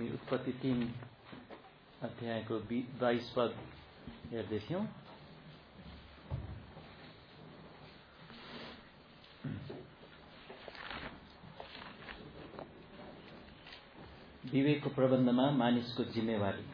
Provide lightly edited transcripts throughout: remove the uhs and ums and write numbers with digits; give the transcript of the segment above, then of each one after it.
हामी उत्पत्ति 3 अध्यायको 22 पद हेर्दैछौँ। विवेकको प्रबन्धमा मानिसको जिम्मेवारी।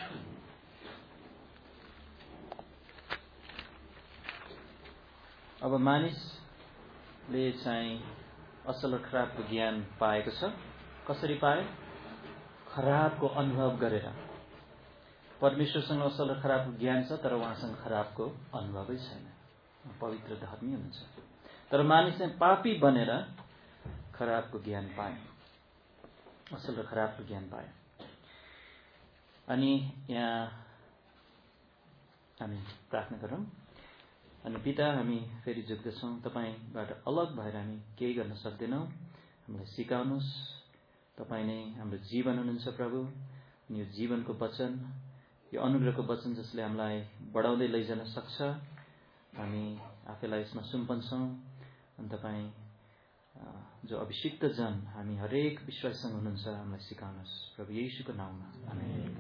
अब मानिसले चाहिँ असल र खराबको ज्ञान पाएको छ। कसरी पाए? खराबको अनुभव गरेर। परमेश्वरसँग असल र खराबको ज्ञान छ, तर उहाँसँग खराबको अनुभवै छैन। पवित्र धर्मी हुनुहुन्छ, तर मानिस चाहिँ पापी बनेर खराबको ज्ञान पाए, असल र खराबको ज्ञान पाए। अनि यहाँ हामी प्रार्थना गरौँ। अनि पिता, हामी फेरि झुक्दछौँ, तपाईबाट अलग भएर हामी केही गर्न सक्दैनौँ। हामीलाई सिकाउनुहोस्। तपाईँ नै हाम्रो जीवन हुनुहुन्छ प्रभु। यो जीवनको वचन, यो अनुग्रहको वचन जसले हामीलाई बढाउँदै लैजान सक्छ। हामी आफैलाई यसमा सुम्पन्छौँ। अनि तपाईँ जो अभिषिक्त जन, हामी हरेक विश्वाससँग हुनुहुन्छ, हामीलाई सिकाउनुहोस् प्रभु येशूको नाममा, आमेन।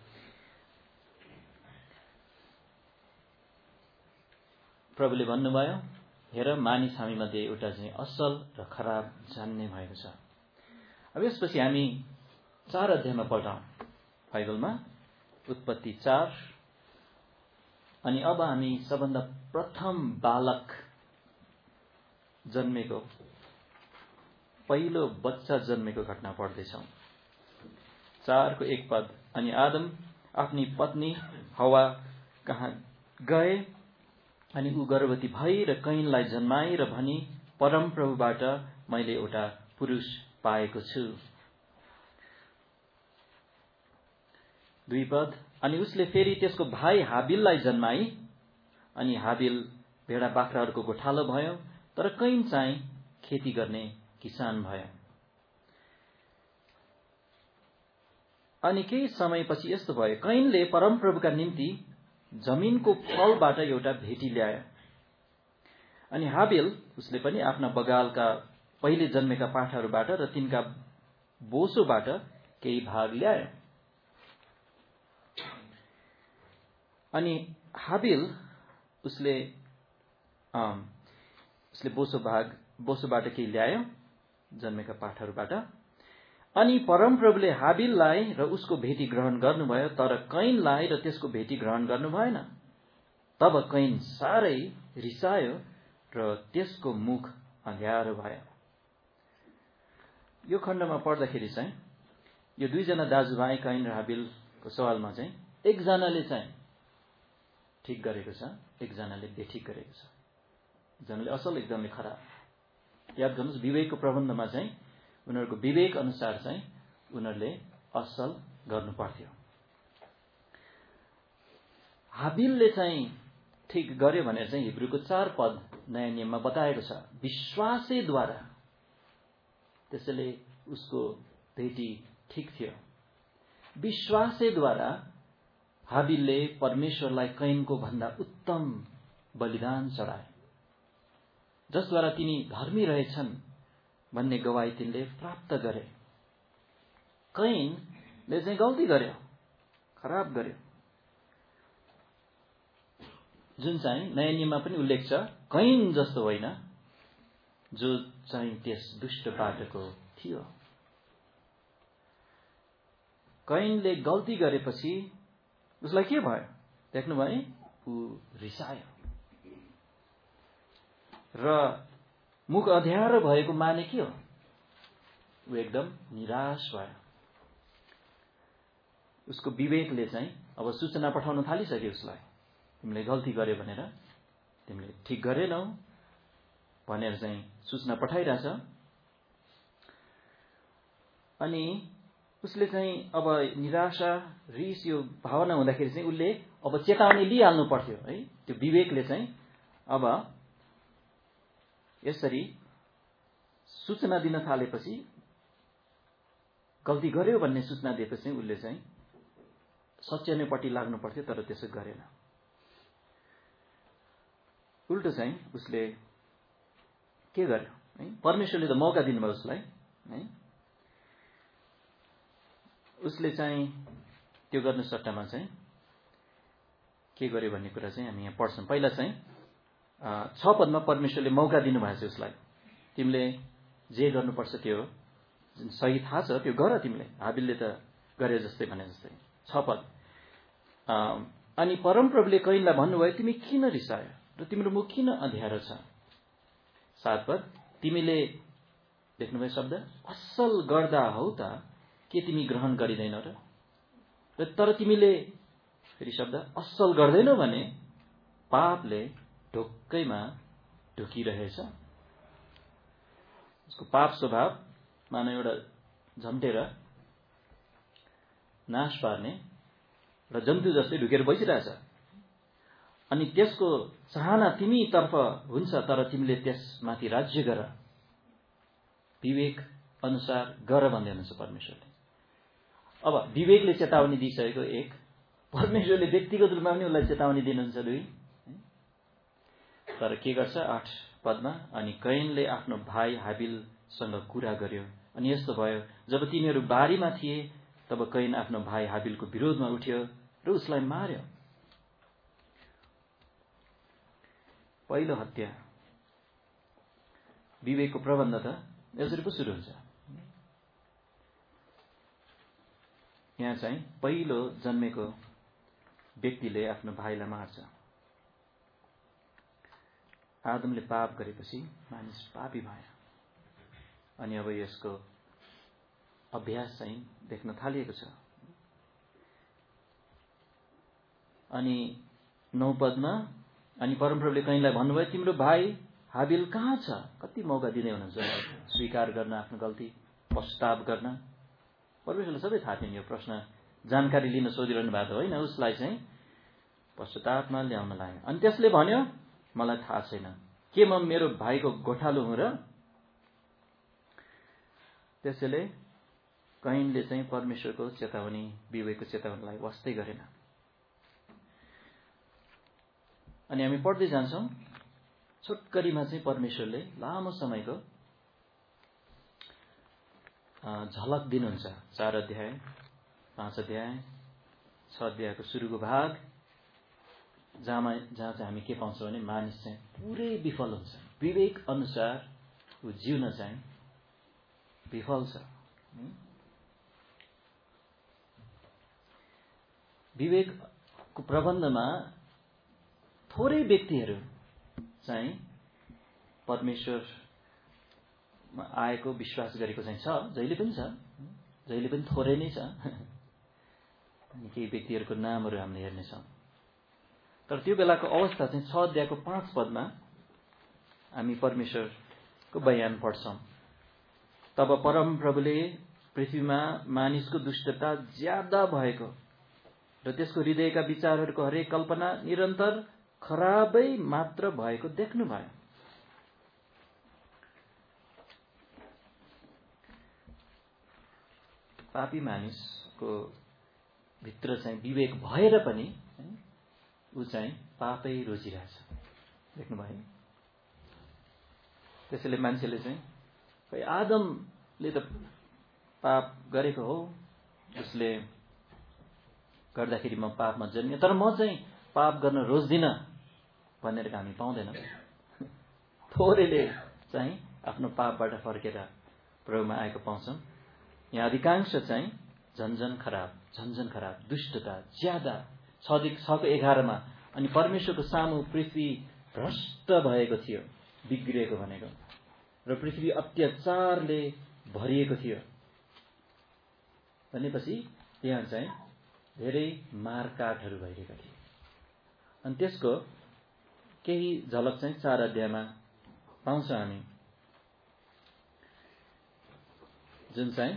प्रभुले भन्नुभयो, हेर मानिस हामी मध्ये एउटा चाहिँ असल र खराब जान्ने भएको छ। अब यसपछि हामी 4 अध्यायमा पल्टौँ बाइबलमा, उत्पत्ति 4। अनि अब हामी सबभन्दा प्रथम बालक जन्मेको, पहिलो बच्चा जन्मेको घटना पढ्दैछौँ। 4को 1 पद। अनि आदम आफ्नी पत्नी हवा कहाँ गए, अनि ऊ गर्भवती भई र कैनलाई जन्माई र भनी, परमप्रभुबाट मैले एउटा पुरुष पाएको छु। 2 पद। अनि उसले फेरि त्यसको भाइ हाबिललाई जन्माई, अनि हाबिल भेडा बाख्राहरूको गोठालो भयो, तर कैन चाहिँ खेती गर्ने किसान भयो। अनि केही समयपछि यस्तो भयो, कैनले परमप्रभुका निम्ति जमिनको फलबाट एउटा भेटी ल्यायो। अनि हाबिल, उसले पनि आफ्ना बगालका पहिले जन्मेका पाठाहरूबाट र तिनका बोसोबाट केही भाग ल्यायो। अनि हाबिल उसले बोसोबाट केही ल्यायो, जन्मेका पाठहरूबाट। अनि परमप्रभुले हाबिललाई र उसको भेटी ग्रहण गर्नुभयो, तर कैनलाई र त्यसको भेटी ग्रहण गर्नु भएन। तब कैन साह्रै रिसायो र त्यसको मुख अँध्यारो भयो। यो खण्डमा पढ्दाखेरि चाहिँ यो 2 जना दाजुभाइ कैन र हाबिलको सवालमा चाहिँ एकजनाले चाहिँ ठिक गरेको छ, एकजनाले बेठिक गरेको छ। एकजनाले असल, एकजनाले खराब। याद गर्नुहोस्, विवेकको प्रबन्धमा चाहिँ उनीहरूको विवेक अनुसार चाहिँ उनीहरूले असल गर्नु पर्थ्यो। हाबिलले चाहिँ ठिक गर्यो भनेर चाहिँ हिब्रूको 4 पद नयाँ नियममा बताएको छ। विश्वासैद्वारा, त्यसैले उसको भेटी ठिक थियो। विश्वासैद्वारा हाबिलले परमेश्वरलाई कैनको भन्दा उत्तम बलिदान चढाए, जसद्वारा तिनी धर्मी रहेछन् भन्ने गवाही तिनले प्राप्त गरे। कैनले चाहिँ गल्ती गर्यो, खराब गर्यो, जुन चाहिँ नयाँ नियममा पनि उल्लेख छ। कैन जस्तो होइन, जो चाहिँ त्यस दुष्ट बाटोको थियो। कैनले गल्ती गरेपछि उसलाई के भयो देख्नुभयो? ऊ रिसायो र मुख अँध्यारो भएको माने के हो? ऊ एकदम निराश भयो। उसको विवेकले चाहिँ अब सूचना पठाउन थालिसक्यो उसलाई, तिमीले गल्ती गर्यो भनेर, तिमीले ठिक गरेनौ भनेर चाहिँ सूचना पठाइरहेछ। अनि उसले चाहिँ अब निराशा, रिस, यो भावना हुँदाखेरि चाहिँ उसले अब चेतावनी लिइहाल्नु पर्थ्यो है। त्यो विवेकले चाहिँ अब यसरी सूचना दिन थालेपछि, गल्ती गर्यो भन्ने सूचना दिएपछि उसले चाहिँ सच्याउनेपट्टि लाग्नु पर्थ्यो, तर त्यसो गरेन। उल्टो चाहिँ उसले के गर्यो है? परमेश्वरले त मौका दिनुभयो उसलाई है। उसले चाहिँ त्यो गर्ने सट्टामा चाहिँ के गर्यो भन्ने कुरा चाहिँ हामी यहाँ पढ्छौँ। पहिला चाहिँ 6 पदमा परमेश्वरले मौका दिनुभएको छ उसलाई, तिमीले जे गर्नुपर्छ त्यो सही थाहा छ त्यो गर, तिमीले हाबिलले त गरे जस्तै भने जस्तै। 6 पद। अनि परमप्रभुले कैनलाई भन्नुभयो, तिमी किन रिसायो र तिम्रो मुख किन अँध्यारो छ। 7 पद। तिमीले देख्नुभयो शब्द, असल गर्दा हौ त के तिमी ग्रहण गरिँदैनौ र तर तिमीले फेरि शब्द असल गर्दैनौ भने पापले ढोक्कैमा ढुकिरहेछ। उसको पाप स्वभाव मानव एउटा झम्टेर नाश पार्ने र जन्तु जस्तै ढुकेर बसिरहेछ। अनि त्यसको चाहना तिमीतर्फ हुन्छ, तर तिमीले त्यसमाथि राज्य गर, विवेक अनुसार गर भन्दै हुनुहुन्छ परमेश्वरले। अब विवेकले चेतावनी दिइसकेको 1, परमेश्वरले व्यक्तिगत रूपमा पनि उसलाई चेतावनी दिनुहुन्छ 2। तर के गर्छ 8 पदमा, अनि कैनले आफ्नो भाइ हाबिलसँग कुरा गर्यो। अनि यस्तो भयो, जब तिनीहरू बारीमा थिए तब कैन आफ्नो भाइ हाबिलको विरोधमा उठ्यो र उसलाई मार्यो। पहिलो हत्या विवेकको प्रबन्ध त यसरी पो सुरु हुन्छ। यहाँ चाहिँ पहिलो जन्मेको व्यक्तिले आफ्नो भाइलाई मार्छ। आदमले पाप गरेपछि मानिस पापी भयो। अनि अब यसको अभ्यास चाहिँ देख्न थालिएको छ। अनि 9 पदमा, अनि परमप्रभुले कैनलाई भन्नुभयो, तिम्रो भाइ हाबिल कहाँ छ। कति मौका दिँदै हुनुहुन्छ स्वीकार गर्न आफ्नो गल्ती, पश्चाताप गर्न। परमेश्वरलाई सबै थाहा थियो। यो प्रश्न जानकारी लिन सोधिरहनु भएको होइन, उसलाई चाहिँ पश्चातापमा ल्याउन लाग्यो। अनि त्यसले भन्यो, मलाई थाहा छैन, के म मेरो भाइको गोठालो हुँ र। त्यसैले कैनले चाहिँ परमेश्वरको चेतावनी, विवेकको चेतावनीलाई वास्तै गरेन। अनि हामी पढ्दै जान्छौँ। छोटकरीमा चाहिँ परमेश्वरले लामो समयको झलक दिनुहुन्छ। 4 अध्याय, 5 अध्याय, 6 अध्यायको सुरुको भाग, जहाँ चाहिँ हामी के पाउँछौँ भने मानिस चाहिँ पुरै विफल हुन्छ। विवेक अनुसार ऊ जिउन चाहिँ विफल छ। विवेकको प्रबन्धमा थोरै व्यक्तिहरू चाहिँ परमेश्वरमा आएको विश्वास गरेको चाहिँ छ, जहिले पनि छ, जहिले पनि थोरै नै छ। केही व्यक्तिहरूको नामहरू हामीले हेर्नेछौँ। तर त्यो बेलाको अवस्था चाहिँ 6 अध्यायको 5 पदमा हामी परमेश्वरको बयान पढ्छौँ। तब परमप्रभुले पृथ्वीमा मानिसको दुष्टता ज्यादा भएको र त्यसको हृदयका विचारहरूको हरेक कल्पना निरन्तर खराबै मात्र भएको देख्नुभयो। पापी मानिसको भित्र चाहिँ विवेक भएर पनि ऊ चाहिँ पापै रोजिरहेछ। देख्नुभयो। त्यसैले मान्छेले चाहिँ खै आदमले त पाप गरेको हो, उसले गर्दाखेरि म पापमा जन्मिएँ, तर म चाहिँ पाप गर्न रोज्दिनँ भनेर हामी पाउँदैनौँ। थोरैले चाहिँ आफ्नो पापबाट फर्केर प्रभुमा आएको पाउँछौँ। यहाँ अधिकांश चाहिँ झन्झन खराब दुष्टता ज्यादा। 6:11 अनि परमेश्वरको सामु पृथ्वी भ्रष्ट भएको थियो, बिग्रिएको भनेको, र पृथ्वी अत्याचारले भरिएको थियो भनेपछि त्यहाँ चाहिँ धेरै मारकाटहरू भइरहेका थिए। अनि त्यसको केही झलक चाहिँ 4 अध्यायमा पाउँछौँ हामी, जुन चाहिँ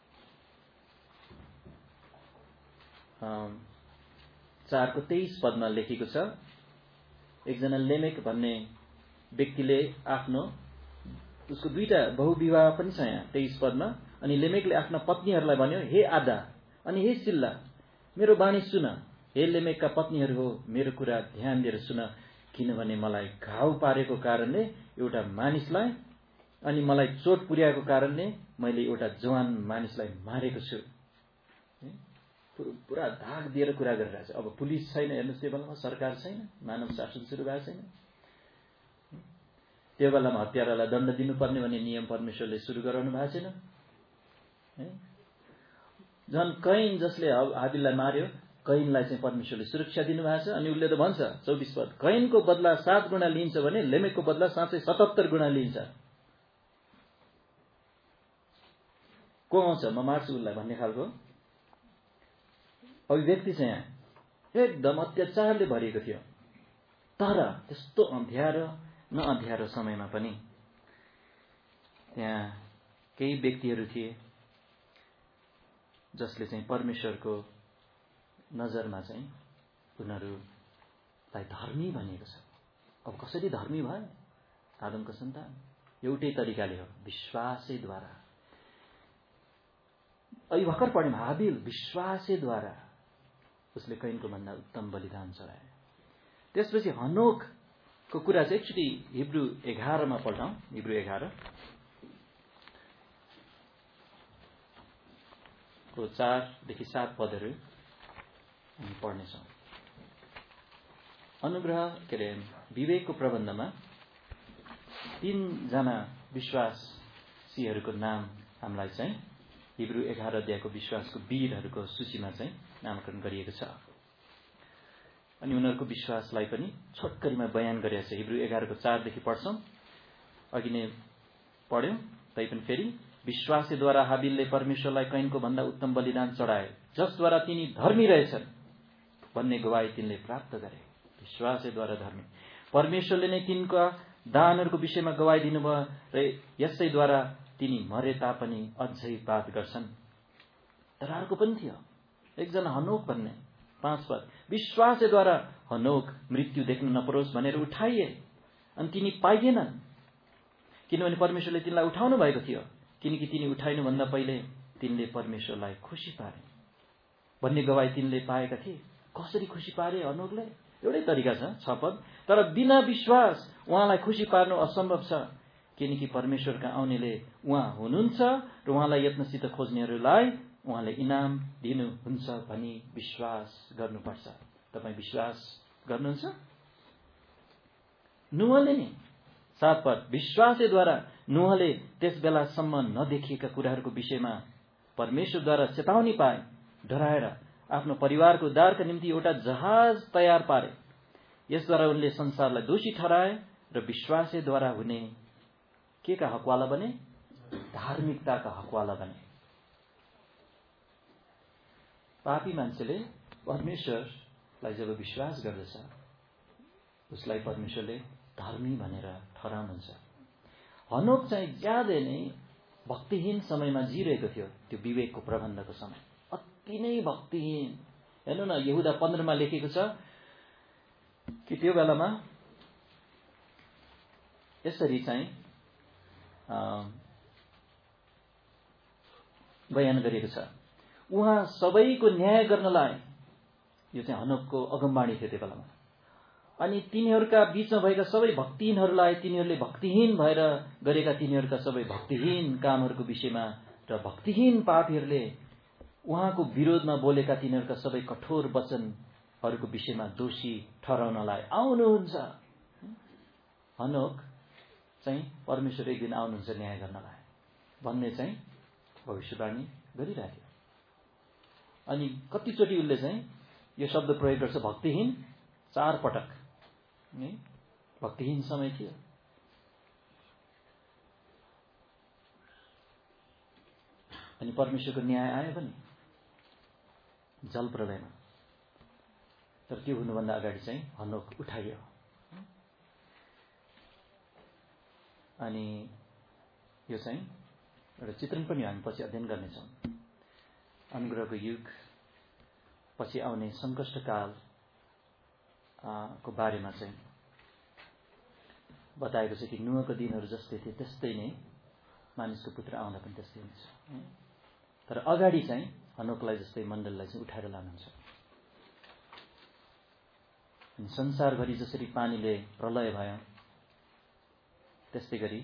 4:23 पदमा लेखेको छ। एकजना लेमेक भन्ने व्यक्तिले उसको 2टा बहुविवाह पनि छ यहाँ 23 पदमा। अनि लेमेकले आफ्ना पत्नीहरूलाई भन्यो, हे आदा अनि हे सिल्ला, मेरो बाणी सुन। हे लेमेकका पत्नीहरू हो, मेरो कुरा ध्यान दिएर सुन, किनभने मलाई घाउ पारेको कारणले एउटा मानिसलाई अनि मलाई चोट पुर्याएको कारणले मैले एउटा जवान मानिसलाई मारेको छु। पुरा धाक दिएर कुरा गरिरहेछ। अब पुलिस छैन, हेर्नुहोस् त्यो बेलामा सरकार छैन, मानव शासन सुरु भएको छैन। त्यो बेलामा हत्यारालाई दण्ड दिनुपर्ने भन्ने नियम परमेश्वरले सुरु गराउनु भएको छैन। झन् कैन जसले हाबिललाई मार्यो, कैनलाई चाहिँ परमेश्वरले सुरक्षा दिनुभएको छ। अनि उसले त भन्छ 24 पद, कैनको बदला 7 गुणा लिन्छ भने लेमेकको बदला साँच्चै 77 गुणा लिन्छ। को आउँछ म मार्छु उसलाई भन्ने खालको अभिव्यक्ति चाहिँ यहाँ एकदम अत्याचारले भरिएको थियो। तर त्यस्तो अँध्यारो समयमा पनि त्यहाँ केही व्यक्तिहरू थिए जसले चाहिँ परमेश्वरको नजरमा चाहिँ उनीहरूलाई धर्मी भनिएको छ। अब कसरी धर्मी भयो? आदमको सन्तान एउटै तरिकाले हो, विश्वासैद्वारा। अहिले भर्खर पढ्यौं, हाबिल विश्वासैद्वारा उसले कैनको भन्दा उत्तम बलिदान चढाए। त्यसपछि हनोकको कुरा चाहिँ एकचोटि हिब्रू 11 मा पढौं। हिब्रू 11 को 4 देखि 7 पदहरू हामी पढ्नेछौँ। अनुग्रह विवेकको प्रबन्धमा 3 जना विश्वासीहरूको नाम हामीलाई चाहिँ हिब्रू 11 अध्यायको विश्वासको वीरहरूको सूचीमा चाहिँ नामकरण गरिएको छ। अनि उनीहरूको विश्वासलाई पनि छोटकरीमा बयान गरिएको छ। हिब्रू 11 को 4 देखि पढ्छौं। अघि नै पढ्यौं, तैपनि फेरि विश्वासद्वारा हाबिलले परमेश्वरलाई कैनको भन्दा उत्तम बलिदान चढाए, जसद्वारा तिनी धर्मी रहेछन् भन्ने गवाही तिनले प्राप्त गरे। विश्वासद्वारा धर्मी। परमेश्वरले नै तिनका दानहरूको विषयमा गवाही दिनुभयो र यसैद्वारा तिनी मरे तापनि अझै बात गर्छन्। तर अर्को पनि थियो, एकजना हनोक भन्ने 5 पद। विश्वासद्वारा हनोक मृत्यु देख्न नपरोस् भनेर उठाइए, अनि तिनी पाइएनन्, किनभने परमेश्वरले तिनलाई उठाउनु भएको थियो। किनकि तिनी उठाइनुभन्दा पहिले तिनले परमेश्वरलाई खुसी पारे भन्ने गवाही तिनले पाएका थिए। कसरी खुसी पारे हनोकले? एउटै तरिका छ, 6 पद। तर बिना विश्वास उहाँलाई खुसी पार्नु असम्भव छ, किनकि परमेश्वरका आउनेले उहाँ हुनुहुन्छ र उहाँलाई यत्नसित खोज्नेहरूलाई उहाँले इनाम दिनुहुन्छ भनी विश्वास गर्नुपर्छ। तपाईँ विश्वास गर्नुहुन्छ? नूहले नि 7 पद। विश्वासद्वारा नूहले त्यस बेलासम्म नदेखिएका कुराहरूको विषयमा परमेश्वरद्वारा चेतावनी पाए, डराएर आफ्नो परिवारको उद्धारका निम्ति एउटा जहाज तयार पारे। यसद्वारा उनले संसारलाई दोषी ठहराए र विश्वासद्वारा हुने के का हकवाला बने? धार्मिकताका हकवाला बने। पापी मान्छेले परमेश्वरलाई जब विश्वास गर्दछ, उसलाई परमेश्वरले धर्मी भनेर ठहराउनुहुन्छ। हनोक चाहिँ ज्यादै नै भक्तिहीन समयमा जिरहेको थियो। त्यो विवेकको प्रबन्धको समय अति नै भक्तिहीन। हेर्नु न, यहुदा 15 मा लेखेको छ कि त्यो बेलामा यसरी चाहिँ बयान गरेको छ, उहाँ सबैको न्याय गर्नलाई। यो चाहिँ हनोकको अगमबाणी थियो त्यो बेलामा। अनि तिनीहरूका बीचमा भएका सबै भक्तिहीनहरूलाई तिनीहरूले भक्तिहीन भएर गरेका तिनीहरूका सबै भक्तिहीन कामहरूको विषयमा र भक्तिहीन पापीहरूले उहाँको विरोधमा बोलेका तिनीहरूका सबै कठोर वचनहरूको विषयमा दोषी ठहराउनलाई आउनुहुन्छ। हनोक चाहिँ परमेश्वर एक दिन आउनुहुन्छ न्याय गर्नलाई भन्ने चाहिँ भविष्यवाणी गरिरहेको थियो। अनि कतिचोटि उसले चाहिँ यो शब्द प्रयोग गर्छ, भक्तिहीन, 4 पटक। भक्तिहीन समय थियो। अनि परमेश्वरको न्याय आयो पनि जल प्रलयमा। तर त्यो हुनुभन्दा अगाडि चाहिँ हनोक उठाइयो। अनि यो चाहिँ एउटा चित्रण पनि हामी पछि अध्ययन गर्नेछौँ। अनुग्रहको युग पछि आउने सङ्कष्टकाल को बारेमा चाहिँ बताएको छ कि नूहको दिनहरू जस्तै थिए त्यस्तै नै मानिसको पुत्र आउँदा पनि त्यस्तै हुन्छ। तर अगाडि चाहिँ हनोकलाई जस्तै मण्डललाई चाहिँ उठाएर लानुहुन्छ। अनि संसारभरि जसरी पानीले प्रलय भयो, त्यस्तै गरी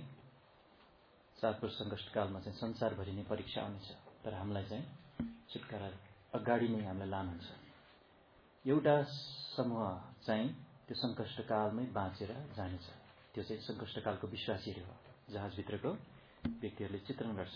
7 वर्ष सङ्कष्टकालमा चाहिँ संसारभरि नै परीक्षा आउनेछ। तर हामीलाई चाहिँ छुटकारा अगाडि नै हामीलाई लानुहुन्छ। एउटा समूह चाहिँ त्यो सङ्कष्टकालमै बाँचेर जानेछ। त्यो चाहिँ सङ्कष्टकालको विश्वासीहरू हो, जहाजभित्रको व्यक्तिहरूले चित्रण गर्छ।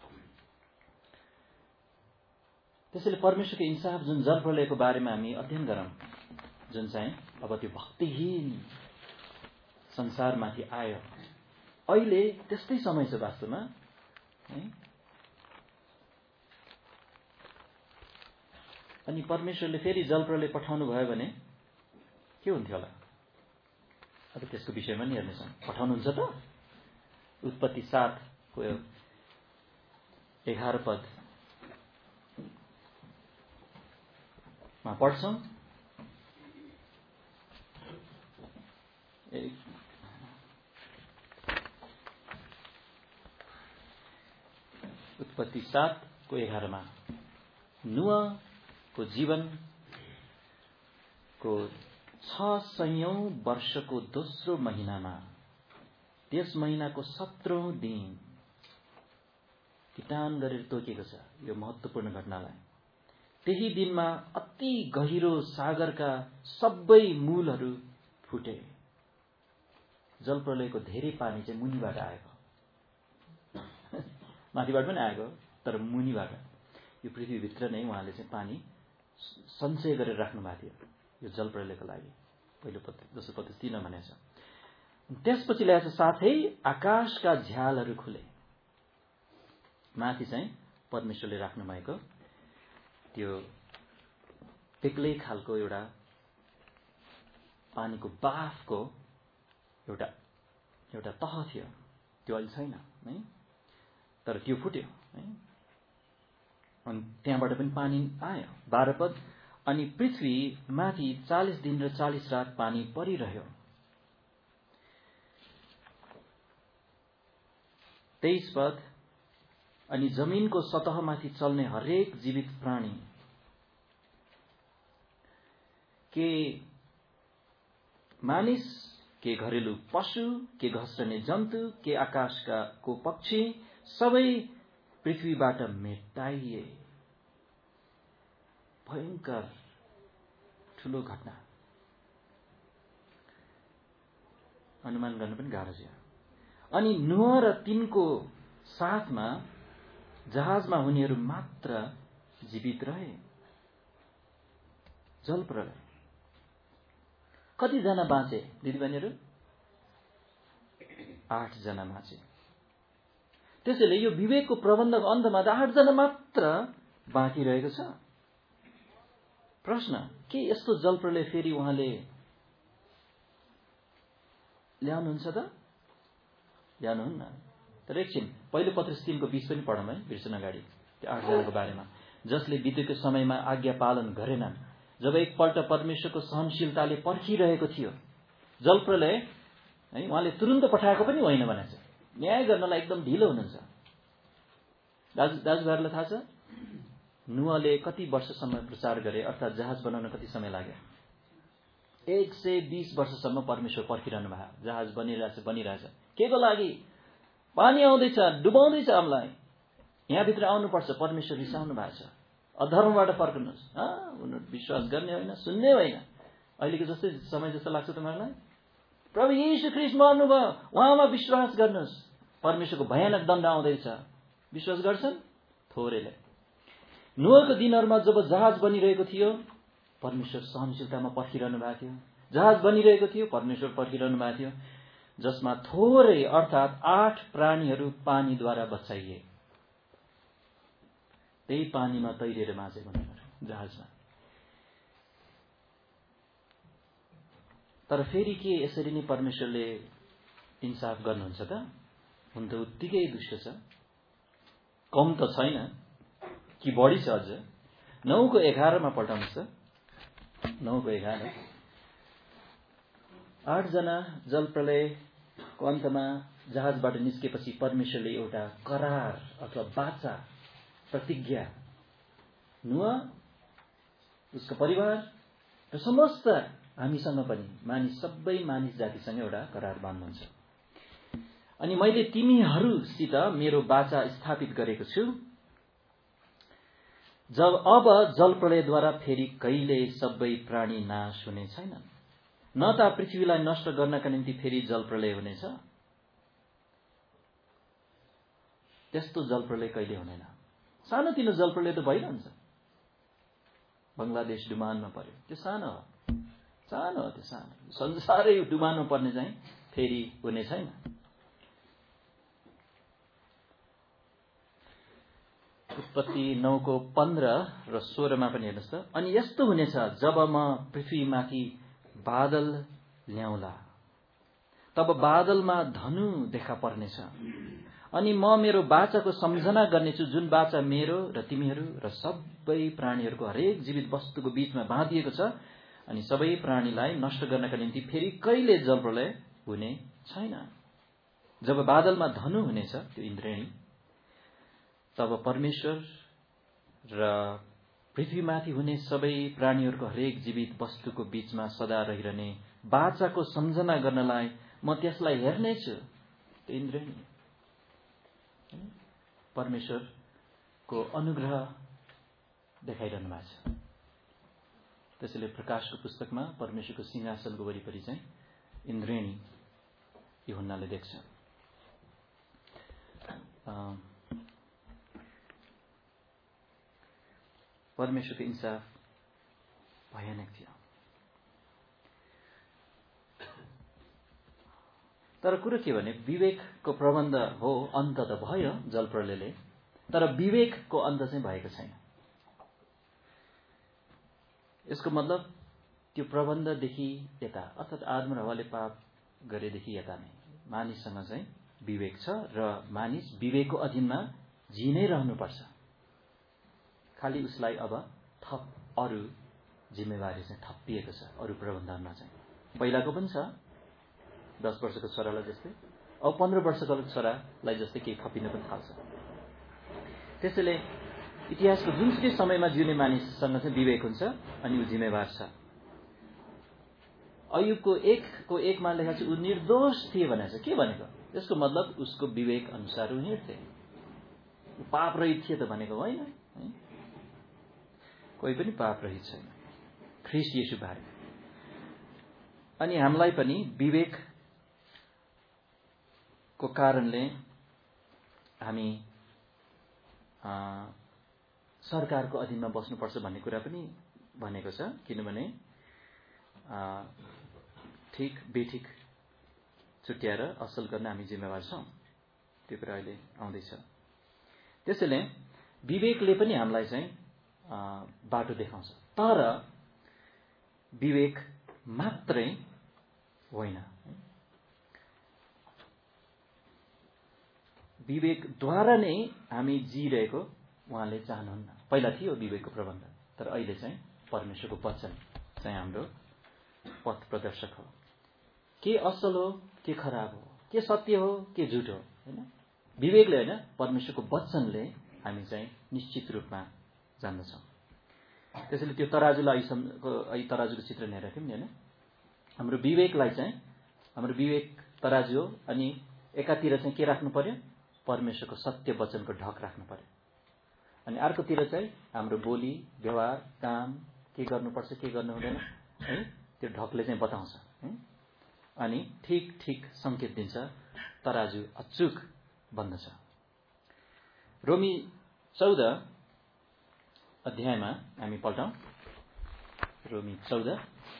त्यसैले परमेश्वरको इन्साफ जुन जलप्रलयको बारेमा हामी अध्ययन गरौँ, जुन चाहिँ अब त्यो भक्तिहीन संसारमाथि आयो, अहिले त्यस्तै समय छ वास्तवमा है। अनि परमेश्वरले फेरि जलप्रलय पठाउनु भयो भने के हुन्थ्यो होला? अब त्यसको विषयमा नि हेर्नेछौँ। पठाउनुहुन्छ त? उत्पत्ति 7 को 11 पदमा पढ्छौँ। उत्पत्ति 7 को 11 नुहको जीवनको 600औं वर्षको दोस्रो महिनामा, त्यस महिनाको 17औं दिन, किटान गरेर तोकेको छ यो महत्त्वपूर्ण घटनालाई। त्यही दिनमा अति गहिरो सागरका सबै मूलहरू फुटे। जलप्रलयको धेरै पानी चाहिँ मुनिबाट आएको, माथिबाट पनि आएको, तर मुनिबाट। यो पृथ्वीभित्र नै उहाँले चाहिँ पानी सञ्चय गरेर राख्नु भएको थियो यो जलप्रलयको लागि। पहिलो दोस्रो पद 3 भनेको छ। त्यसपछि ल्याएछ साथै आकाशका झ्यालहरू खुले। माथि चाहिँ परमेश्वरले राख्नु भएको त्यो बेग्लै खालको एउटा पानीको बाफको एउटा तह थियो, त्यो अहिले छैन है, तर त्यो फुट्यो है। अनि त्यहाँबाट पनि पानी आयो। 12 पद, अनि पृथ्वी माथि 40 दिन र 40 रात पानी परिरह्यो। 23 पद, अनि जमिनको सतहमाथि चल्ने हरेक जीवित प्राणी, के मानिस, के घरेलु पशु, के घस्रने जन्तु, के आकाशका को पक्षी, सबै पृथ्वीबाट मेटाइए। भयंकर ठुलो घटना, अनुमान गर्न पनि गाह्रो छ। अनि नुह र तिनको साथमा जहाजमा हुनेहरू मात्र जीवित रहे। जलप्रलय कतिजना बाँचे दिदीबहिनीहरू? 8 जना बाँचे। त्यसैले यो विवेकको प्रबन्धको अन्तमा 8 जना मात्र बाँकी रहेको छ। प्रश्न, के यस्तो जलप्रलय फेरि उहाँले ल्याउनुहुन्छ त? ल्याउनुहुन्न। तर एकछिन पहिलो पत्रुस 3 को 20 पनि पढौँ है, बिर्सन अगाडि त्यो 8 जनाको बारेमा, जसले बितेको समयमा आज्ञा पालन गरेनन्, जब एकपल्ट परमेश्वरको सहनशीलताले पर्खिरहेको थियो। जलप्रलय है उहाँले तुरुन्त पठाएको पनि होइन भनेको छ। न्याय गर्नलाई एकदम ढिलो हुनुहुन्छ। दाजुभाइहरूलाई थाहा छ नुहले कति वर्षसम्म प्रचार गरे, अर्थात् जहाज बनाउन कति समय लाग्यो? 120 वर्षसम्म परमेश्वर पर्खिरहनु भयो। जहाज बनिरहेछ। के को लागि? पानी आउँदैछ, डुबाउँदैछ हामीलाई, यहाँभित्र आउनुपर्छ। परमेश्वर रिसाउनु भएको छ। अधर्मबाट फर्कनुहोस्। उनीहरू विश्वास गर्ने होइन, सुन्ने होइन। अहिलेको जस्तै समय जस्तो लाग्छ तपाईँहरूलाई? प्रभु येशू ख्रीष्ट मर्नुभयो, उहाँमा विश्वास गर्नुहोस्, परमेश्वरको भयानक दण्ड आउँदैछ। विश्वास गर्छन् थोरैले। नुहको दिनहरूमा जब जहाज बनिरहेको थियो, परमेश्वर सहनशीलतामा पर्खिरहनु भएको थियो। जहाज बनिरहेको थियो, परमेश्वर पर्खिरहनु भएको थियो, जसमा थोरै अर्थात् 8 प्राणीहरू पानीद्वारा बचाइए। त्यही पानीमा तैरेर बाँचेको उनीहरू जहाजमा। तर फेरि के यसरी नै परमेश्वरले इन्साफ गर्नुहुन्छ त? हुन त उत्तिकै दुष्ट छ। कम त छैन कि बढी छ अझ। 9 को 11 मा पल्टाउनुहोस् त। 9 को 11। 8 जना जलप्रलयको अन्तमा जहाजबाट निस्केपछि परमेश्वरले एउटा करार अथवा वाचा, प्रतिज्ञा नुह, उसको परिवार र समस्त हामीसँग पनि सबै मानिस जातिसँग एउटा करार बाँध्नुहुन्छ। अनि मैले तिमीहरूसित मेरो वाचा स्थापित गरेको छु। अब जलप्रलयद्वारा फेरि कहिले सबै प्राणी नाश हुने छैनन्, न त पृथ्वीलाई नष्ट गर्नका निम्ति फेरि जलप्रलय हुनेछ। त्यस्तो जलप्रलय कहिले हुँदैन। सानोतिनो जलप्रलय त भइरहन्छ। बङ्गलादेश डुबानमा पर्यो, त्यो सानो हो, त्यो सानो। संसारै डुबानमा पर्ने चाहिँ फेरि हुने छैन। उत्पत्ति 9:15 र 16 पनि हेर्नुहोस् त। अनि यस्तो हुनेछ जब म पृथ्वीमाथि बादल ल्याउला, तब बादलमा धनु देखा पर्नेछ। अनि म मेरो बाचाको सम्झना गर्नेछु, जुन बाचा मेरो र तिमीहरू र सबै प्राणीहरूको हरेक जीवित वस्तुको बीचमा बाँधिएको छ। अनि सबै प्राणीलाई नष्ट गर्नका निम्ति फेरि कहिले जलप्रलय हुने छैन। जब बादलमा धनु हुनेछ, त्यो इन्द्रेणी, तब परमेश्वर र पृथ्वीमाथि हुने सबै प्राणीहरूको हरेक जीवित वस्तुको बीचमा सदा रहिरहने बाचाको सम्झना गर्नलाई म त्यसलाई हेर्नेछु। त्यो इन्द्रेणी परमेश्वरको अनुग्रह देखाइरहनु भएको छ। त्यसैले प्रकाशको पुस्तकमा परमेश्वरको सिंहासनको वरिपरि चाहिँ इन्द्रेणी यूहन्नाले देख्छ। परमेश्वरको इन्साफ भयानक थियो। तर कुरो के भने, विवेकको प्रबन्ध हो, अन्त त भयो जलप्रलयले, तर विवेकको अन्त चाहिँ भएको छैन। यसको मतलब त्यो प्रबन्धदेखि यता, अर्थात् आदम र हव्वाले पाप गरेदेखि यता नै मानिससँग चाहिँ विवेक छ र मानिस विवेकको अधीनमा जी नै रहनुपर्छ। खालि उसलाई अब थप अरू जिम्मेवारी चाहिँ थपिएको छ अरू प्रबन्धनमा चाहिँ। पहिलाको पनि छ, 10 वर्षको छोरालाई जस्तै, अब 15 वर्षको छोरालाई जस्तै केही थपिन पनि थाल्छ। त्यसैले इतिहासको जुनसुकै समयमा जिउने मानिससँग चाहिँ विवेक हुन्छ अनि ऊ जिम्मेवार छ। अयुबको 1:1मा लेखेको छ ऊ निर्दोष थिए भनेको छ। के भनेको? यसको मतलब उसको विवेक अनुसार ऊ हिँड्थे। पाप रहित थिए त भनेको होइन। कोही पनि पाप रहित छैन ख्रीष्ट येशू बाहेक। अनि हामीलाई पनि विवेकको कारणले हामी सरकारको अधीनमा बस्नुपर्छ भन्ने कुरा पनि भनेको छ। किनभने ठिक बेठिक छुट्याएर असल गर्न हामी जिम्मेवार छौँ। त्यो कुरा अहिले आउँदैछ। त्यसैले विवेकले पनि हामीलाई चाहिँ बाटो देखाउँछ, तर विवेक मात्रै होइन। विवेकद्वारा नै हामी जिरहेको उहाँले चाहनुहुन्न। पहिला थियो विवेकको प्रबन्ध, तर अहिले चाहिँ परमेश्वरको वचन चाहिँ हाम्रो पथ प्रदर्शक हो। के असल हो, के खराब हो, के सत्य हो, के झुट हो, होइन? विवेकले होइन, परमेश्वरको वचनले हामी चाहिँ निश्चित रूपमा जान्दछौँ। त्यसैले त्यो तराजुलाई तराजुको चित्र हेरेर थियौँ नि, होइन? हाम्रो विवेकलाई चाहिँ, हाम्रो विवेक तराजु हो, अनि एकातिर चाहिँ के राख्नु पर्यो? परमेश्वरको सत्य वचनको ढक राख्नु पर्यो। अनि अर्कोतिर चाहिँ हाम्रो बोली, व्यवहार, काम, के गर्नुपर्छ, के गर्नु हुँदैन, है? त्यो ढकले चाहिँ बताउँछ। अनि ठिक ठिक सङ्केत दिन्छ, तराजु अचुक बन्दछ। रोमी 14 अध्यायमा हामी पल्टौँ। रोमी 14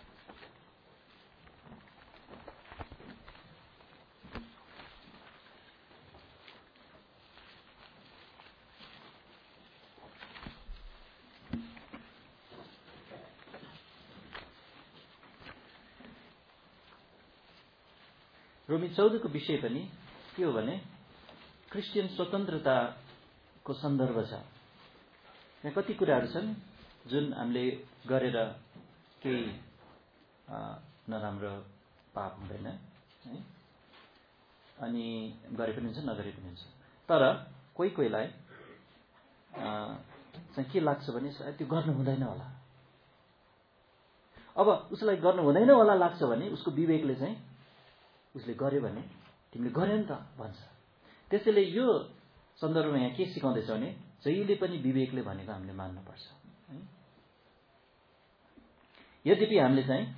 रोमी 14 को विषय पनि के हो भने क्रिस्चियन स्वतन्त्रताको सन्दर्भ छ। यहाँ कति कुराहरू छन् जुन हामीले गरेर केही नराम्रो पाप हुँदैन, है? अनि गरे पनि हुन्छ, नगरे पनि हुन्छ। तर कोही कोहीलाई चाहिँ के लाग्छ भने त्यो गर्नु हुँदैन होला। अब उसलाई गर्नु हुँदैन होला लाग्छ भने उसको विवेकले चाहिँ उसले गर्यो भने तिमीले गर्यो नि त भन्छ। त्यसैले यो सन्दर्भमा यहाँ के सिकाउँदैछ भने जहिले पनि विवेकले भनेको हामीले मान्नुपर्छ है। यद्यपि हामीले चाहिँ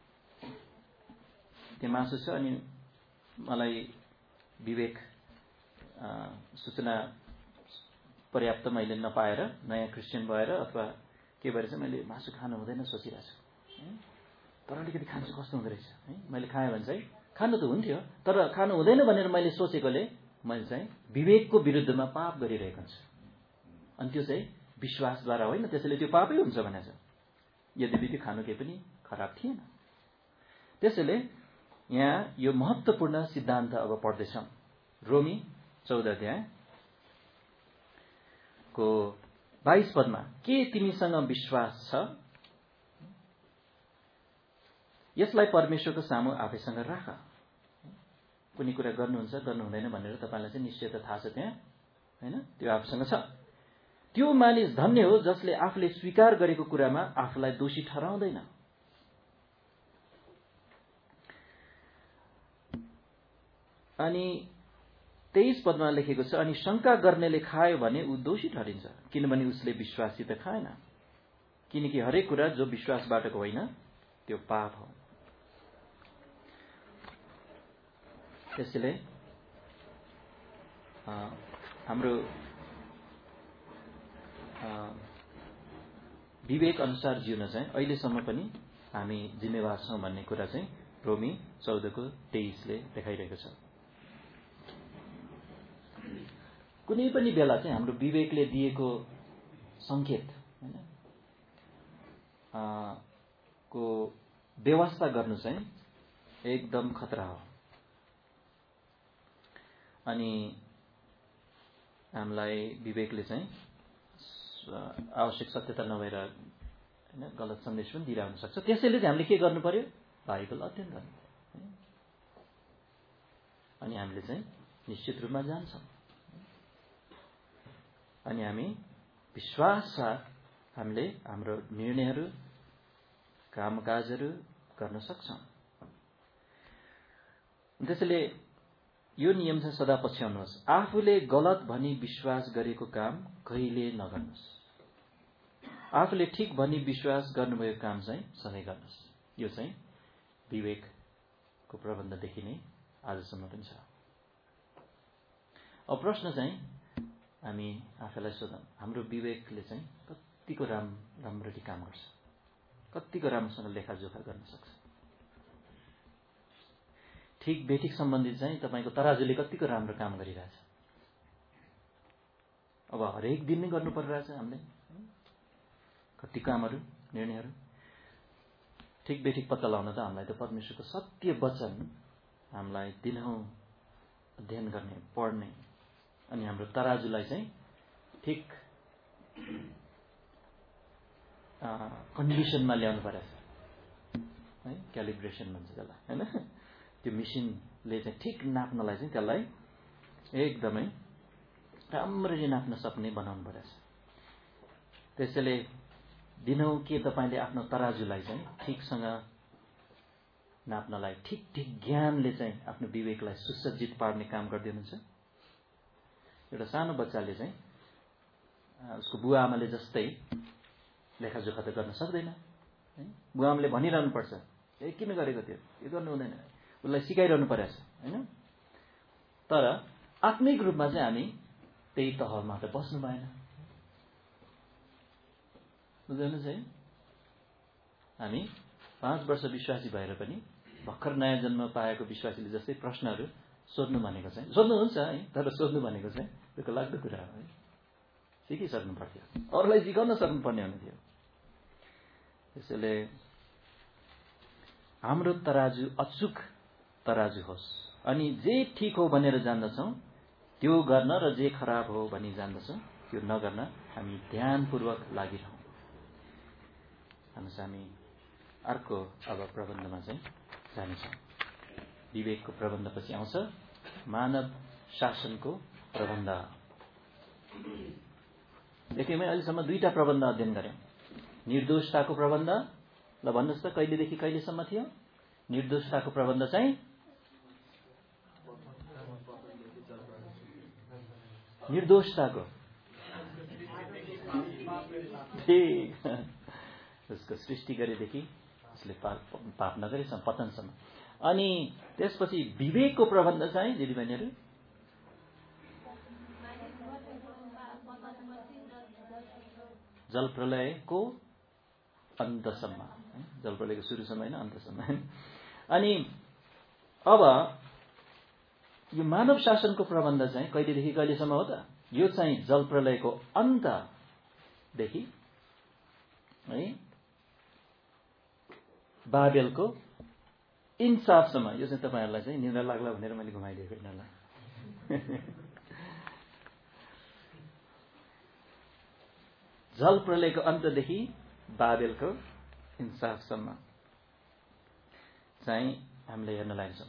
त्यो मासु छ अनि मलाई विवेक सूचना पर्याप्त मैले नपाएर नयाँ क्रिस्चियन भएर अथवा के भएर चाहिँ मैले मासु खानु हुँदैन सोचिरहेको छु है। तर अलिकति खान्छु कस्तो हुँदो रहेछ है। मैले खाएँ भने चाहिँ खानु त हुन्थ्यो तर खानु हुँदैन भनेर मैले सोचेकोले मैले चाहिँ विवेकको विरुद्धमा पाप गरिरहेको हुन्छु। अनि त्यो चाहिँ विश्वासद्वारा होइन, त्यसैले त्यो पापै हुन्छ भनेछ। यद्यपि त्यो खानु केही पनि खराब थिएन। त्यसैले यहाँ यो महत्त्वपूर्ण सिद्धान्त अब पढ्दैछौँ। रोमी 14 अध्यायको 22 पदमा के तिमीसँग विश्वास छ? यसलाई परमेश्वरको सामु आफैसँग राख। कुनै कुरा गर्नुहुन्छ गर्नु हुँदैन भनेर तपाईँलाई चाहिँ निश्चय त थाहा छ त्यहाँ होइन, त्यो आफूसँग छ। त्यो मानिस धन्य हो जसले आफूले स्वीकार गरेको कुरामा आफूलाई दोषी ठहराउँदैन। अनि 23 पदमा लेखेको छ, अनि शंका गर्नेले खायो भने ऊ दोषी ठहरिन्छ किनभने उसले विश्वाससित खाएन। किनकि हरेक कुरा जो विश्वासबाटको होइन त्यो पाप हो। त्यसैले हाम्रो विवेक अनुसार जिउन चाहिँ अहिलेसम्म पनि हामी जिम्मेवार छौँ भन्ने कुरा चाहिँ रोमी 14:23 ले देखाइरहेको छ। कुनै पनि बेला चाहिँ हाम्रो विवेकले दिएको संकेत हैन को व्यवस्था गर्नु चाहिँ एकदम खतरा हो। अनि हामीलाई विवेकले चाहिँ आवश्यक सत्यता नभएर हैन गलत सन्देश पनि दिइरहन सक्छ। त्यसैले चाहिँ हामीले के गर्नु पर्यो? बाइबल अध्ययन गर्नु पर्यो। अनि हामीले चाहिँ निश्चित रूपमा जान्छौँ। अनि हामी विश्वास साथ हामीले हाम्रो निर्णयहरू कामकाजहरू गर्न सक्छौँ। त्यसैले यो नियम चाहिँ सदा पछ्याउनुहोस्, आफूले गलत भनी विश्वास गरेको काम कहिले नगर्नुहोस्। आफूले ठीक भनी विश्वास गर्नुभएको काम चाहिँ सधैँ गर्नुहोस्। यो चाहिँ विवेकको प्रबन्धदेखि नै आजसम्म पनि छ। अब प्रश्न चाहिँ हामी आफैलाई सोधौँ, हाम्रो विवेकले चाहिँ कतिको राम्ररी काम गर्छ, कतिको राम्रोसँग लेखाजोखा गर्न सक्छ। ठीक बेठिक सम्बन्धित चाहिँ तपाईँको तराजुले कतिको राम्रो काम गरिरहेछ। अब हरेक दिन नै गर्नु परिरहेछ हामीले कति कामहरू निर्णयहरू। ठिक बेठिक पत्ता लगाउन त हामीलाई त परमेश्वरको सत्य वचन हामीलाई दिनहुँ अध्ययन गर्ने पढ्ने अनि हाम्रो तराजुलाई चाहिँ ठिक कन्डिसनमा ल्याउनु परेछ है, क्यालिब्रेसन भन्छ त्यसलाई हैन। त्यो मेसिनले चाहिँ ठिक नाप्नलाई चाहिँ त्यसलाई एकदमै राम्ररी नाप्न सक्ने बनाउनु परेछ। त्यसैले दिनहुँ के तपाईँले आफ्नो तराजुलाई चाहिँ ठिकसँग नाप्नलाई ठिक ज्ञानले चाहिँ आफ्नो विवेकलाई सुसज्जित पार्ने काम गर्दै हुनुहुन्छ। एउटा सानो बच्चाले चाहिँ उसको बुवा आमाले जस्तै लेखाजोखा त गर्न सक्दैन है। बुवा आमाले भनिरहनु पर्छ, ए किन गरेको थियो, यो गर्नु हुँदैन, उसलाई सिकाइरहनु परेछ हैन। तर आत्मिक रूपमा चाहिँ हामी त्यही तहमा त बस्नु भएन। बुझ्नुहुन्छ है? हामी 5 वर्ष विश्वासी भएर पनि भर्खर नयाँ जन्म पाएको विश्वासीले जस्तै प्रश्नहरू सोध्नु भनेको चाहिँ सोध्नुहुन्छ है, तर सोध्नु भनेको चाहिँ दुःख लाग्दो कुरा हो है। सिकिसक्नु पर्थ्यो, अरूलाई सिकाउन सक्नुपर्ने हुने थियो। त्यसैले हाम्रो तराजु अचुक तराजु होस् अनि जे ठिक हो भनेर जान्दछौँ त्यो गर्न र जे खराब हो भनी जान्दछौँ त्यो नगर्न हामी ध्यानपूर्वक लागिरहौँ। हामी अर्को अब प्रबन्धमा चाहिँ जानेछौँ। विवेकको प्रबन्धपछि आउँछ मानव शासनको प्रबन्ध। देखिमै अहिलेसम्म 2टा प्रबन्ध अध्ययन गर्यौँ। निर्दोषताको प्रबन्ध, ल भन्नुहोस् त कहिलेदेखि कहिलेसम्म थियो? निर्दोषताको प्रबन्ध चाहिँ निर्दोषताको ठिक उसको सृष्टि गरेदेखि उसले पाप नगरेसम्म पतनसम्म। अनि त्यसपछि विवेकको प्रबन्ध चाहिँ दिदीबहिनीहरू जल प्रलयको अन्तसम्म, जल प्रलयको सुरुसम्म होइन अन्तसम्म। अनि अब यो मानव शासनको प्रबन्ध चाहिँ कहिलेदेखि कहिलेसम्म हो त? यो चाहिँ जल प्रलयको अन्तदेखि है बाबेलको इन्साफसम्म। यो चाहिँ तपाईँहरूलाई चाहिँ निन्द्रा लाग्ला भनेर मैले घुमाइदिएको यिनीहरूलाई। जल प्रलयको अन्तदेखि बाबेलको इन्साफसम्म चाहिँ हामीले हेर्न लाग्छौँ।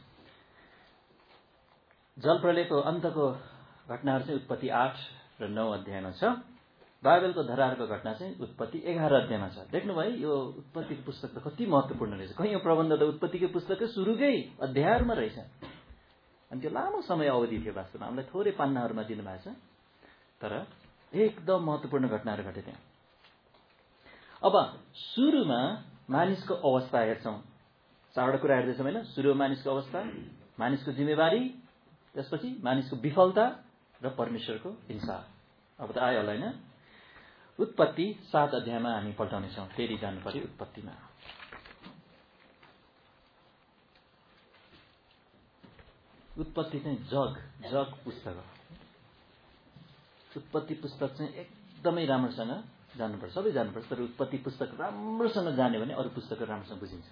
जल प्रलयको अन्तको घटनाहरू चाहिँ उत्पत्ति 8 र 9 अध्यायमा छ। बाबेलको धराहरूको घटना चाहिँ उत्पत्ति 11 अध्यायमा छ। देख्नुभयो यो उत्पत्तिको पुस्तक त कति महत्त्वपूर्ण रहेछ। कहीँ प्रबन्ध त उत्पत्तिको पुस्तककै सुरुकै अध्यायहरूमा रहेछ। अनि त्यो लामो समय अवधि थियो। वास्तवमा हामीलाई थोरै पान्नाहरूमा दिनुभएको छ, तर एकदम महत्त्वपूर्ण घटनाहरू घटे त्यहाँ। अब सुरुमा मानिसको अवस्था हेर्छौँ। 4वटा कुरा हेर्दैछौँ होइन। सुरुमा मानिसको अवस्था, मानिसको जिम्मेवारी, त्यसपछि मानिसको विफलता र परमेश्वरको इन्साफ। अब त आयो होला होइन। उत्पत्ति 7 अध्यायमा हामी पल्टाउनेछौँ। फेरि जानु पर्यो उत्पत्तिमा। उत्पत्ति चाहिँ जग पुस्तक हो। उत्पत्ति पुस्तक चाहिँ एकदमै राम्रोसँग जान्नुपर्छ, सबै जान्नुपर्छ। तर उत्पत्ति पुस्तक राम्रोसँग जान्यो भने अरू पुस्तकहरू राम्रोसँग बुझिन्छ।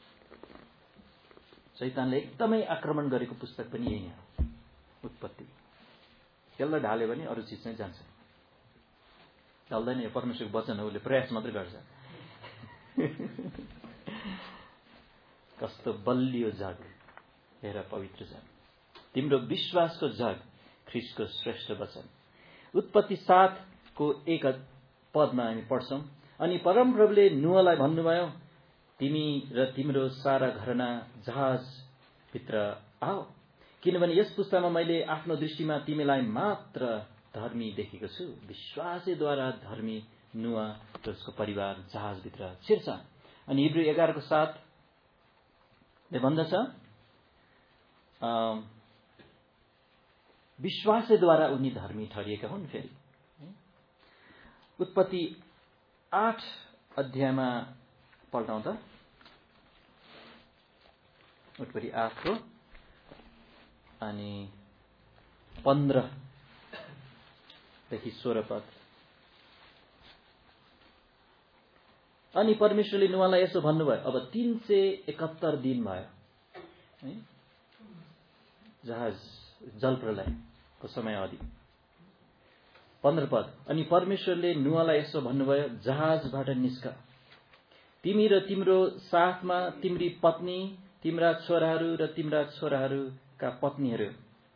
शैतानले एकदमै आक्रमण गरेको पुस्तक पनि यही हो उत्पत्ति। त्यसलाई ढाल्यो भने अरू चिज चाहिँ जान्छ। ढल्दैन, यो परमेश्वरको वचन हो, उसले प्रयास मात्रै गर्छ। कस्तो बलियो जग, हेर पवित्र जग, तिम्रो विश्वासको जग, ख्रीष्टको श्रेष्ठ वचन। उत्पत्ति 7 को 1 पदमा हामी पढ्छौँ। अनि परमप्रभुले नूहलाई भन्नुभयो, तिमी र तिम्रो सारा घरना जहाजभित्र आओ, किनभने यस पुस्तामा मैले आफ्नो दृष्टिमा तिमीलाई मात्र धर्मी देखेको छु। विश्वासैद्वारा धर्मी नूह र उसको परिवार जहाजभित्र छिर्छ। अनि हिब्रू 11:7 ले भन्दछ, विश्वासैद्वारा उनी धर्मी ठहरिएका हुन्। फेरि उत्पत्ति 8 अध्यायमा पल्टाउँदा उत्पत्ति 8 को अनि 15 देखि 16 पद। अनि परमेश्वरले नूहलाई यसो भन्नुभयो, अब 371 दिन भयो है जहाज जल प्रलयको समय अवधि। 15 पद। अनि परमेश्वरले नूहलाई यसो भन्नुभयो, जहाजबाट निस्क, तिमी र तिम्रो साथमा तिम्री पत्नी, तिम्रा छोराहरू र तिम्रा छोराहरूका पत्नीहरू।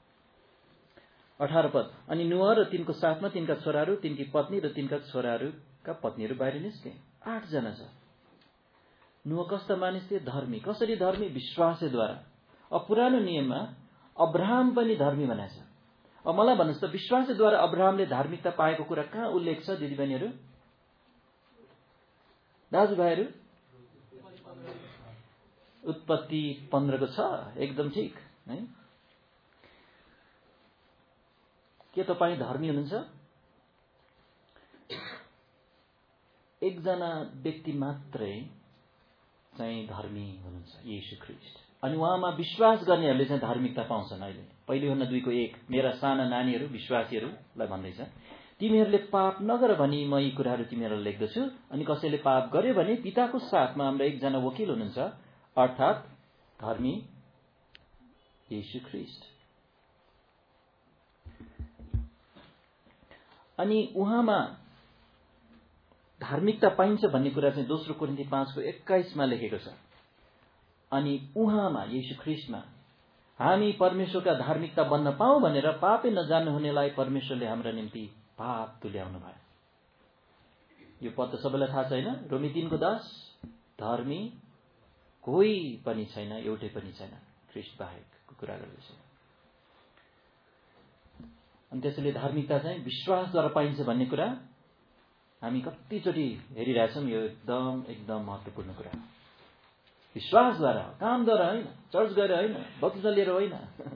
18 पद। अनि नूह र तिनको साथमा तिनका छोराहरू, तिनकी पत्नी र तिनका छोराहरूका पत्नीहरू बाहिर निस्के। 8 जना छ। नूह कस्ता मानिस थिए? धर्मी। कसरी धर्मी? विश्वासैद्वारा। अब पुरानो नियममा अब्राहम पनि धर्मी भनेको छ। अब मलाई भन्नुहोस् त, विश्वासैद्वारा अब्राहमले धार्मिकता पाएको कुरा कहाँ उल्लेख छ दिदीबहिनीहरू, दाजुभाइहरू? उत्पत्ति 15 को छ। एकदम ठिक है। के तपाईँ धर्मी हुनुहुन्छ? एकजना व्यक्ति मात्रै चाहिँ धर्मी हुनुहुन्छ, येशू ख्रीष्ट। अनि उहाँमा विश्वास गर्नेहरूले चाहिँ धार्मिकता पाउँछन्। अहिले पहिले हुन 2 को 1 मेरा साना नानीहरू विश्वासीहरूलाई भन्दैछ, तिमीहरूले पाप नगर भनी म यी कुराहरू तिमीहरूलाई लेख्दछु। अनि कसैले पाप गर्यो भने पिताको साथमा हाम्रो एकजना वकिल हुनुहुन्छ, अर्थात् धर्मी येशू ख्रीष्ट। अनि उहाँमा धार्मिकता पाइन्छ भन्ने कुरा चाहिँ 2 कोरिन्थी 5 को 21 मा लेखेको छ। अनि उहाँमा येशू ख्रीष्टमा हामी परमेश्वरका धार्मिकता बन्न पाऊँ भनेर पापै नजान्नु हुनेलाई परमेश्वरले हाम्रो निम्ति पाप तुल्याउनु भयो। यो पद त सबैलाई थाहा छैन। रोमी 3 को 10 धर्मी कोही पनि छैन, एउटै पनि छैन, ख्रीष्ट बाहेकको कुरा गर्दैछ। अनि त्यसैले धार्मिकता चाहिँ विश्वासद्वारा पाइन्छ भन्ने कुरा हामी कतिचोटि हेरिरहेछौँ, यो एकदम महत्त्वपूर्ण कुरा हो। विश्वासद्वारा, कामद्वारा होइन, चर्च गएर होइन, बक्सा लिएर होइन,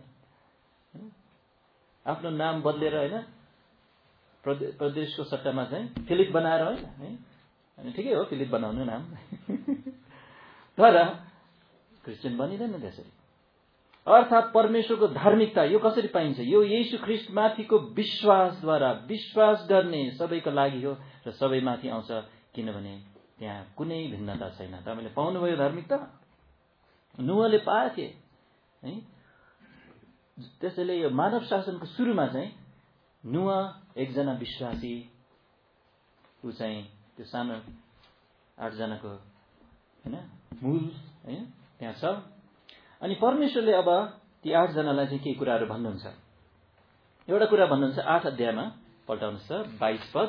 आफ्नो नाम बदलेर होइन, प्रदेशको सट्टामा चाहिँ फिलिप बनाएर होइन है। अनि ठिकै हो फिलिप बनाउनु नाम, तर क्रिस्चियन बनिँदैन त्यसरी। अर्थात् परमेश्वरको धार्मिकता यो कसरी पाइन्छ? यो येशू ख्रीष्टमाथिको विश्वासद्वारा, विश्वास गर्ने सबैको लागि हो र सबैमाथि आउँछ, किनभने त्यहाँ कुनै भिन्नता छैन। तपाईँले पाउनुभयो धार्मिकता, नुहले पाएथे है। त्यसैले यो मानव शासनको सुरुमा चाहिँ नुह एकजना विश्वासी, ऊ चाहिँ त्यो सानो 8 जनाको होइन मूल होइन त्यहाँ छ। अनि परमेश्वरले अब ती 8 जनालाई चाहिँ केही कुराहरू भन्नुहुन्छ। एउटा कुरा भन्नुहुन्छ 8 अध्यायमा, पल्टाउनुहोस् त 22 पद।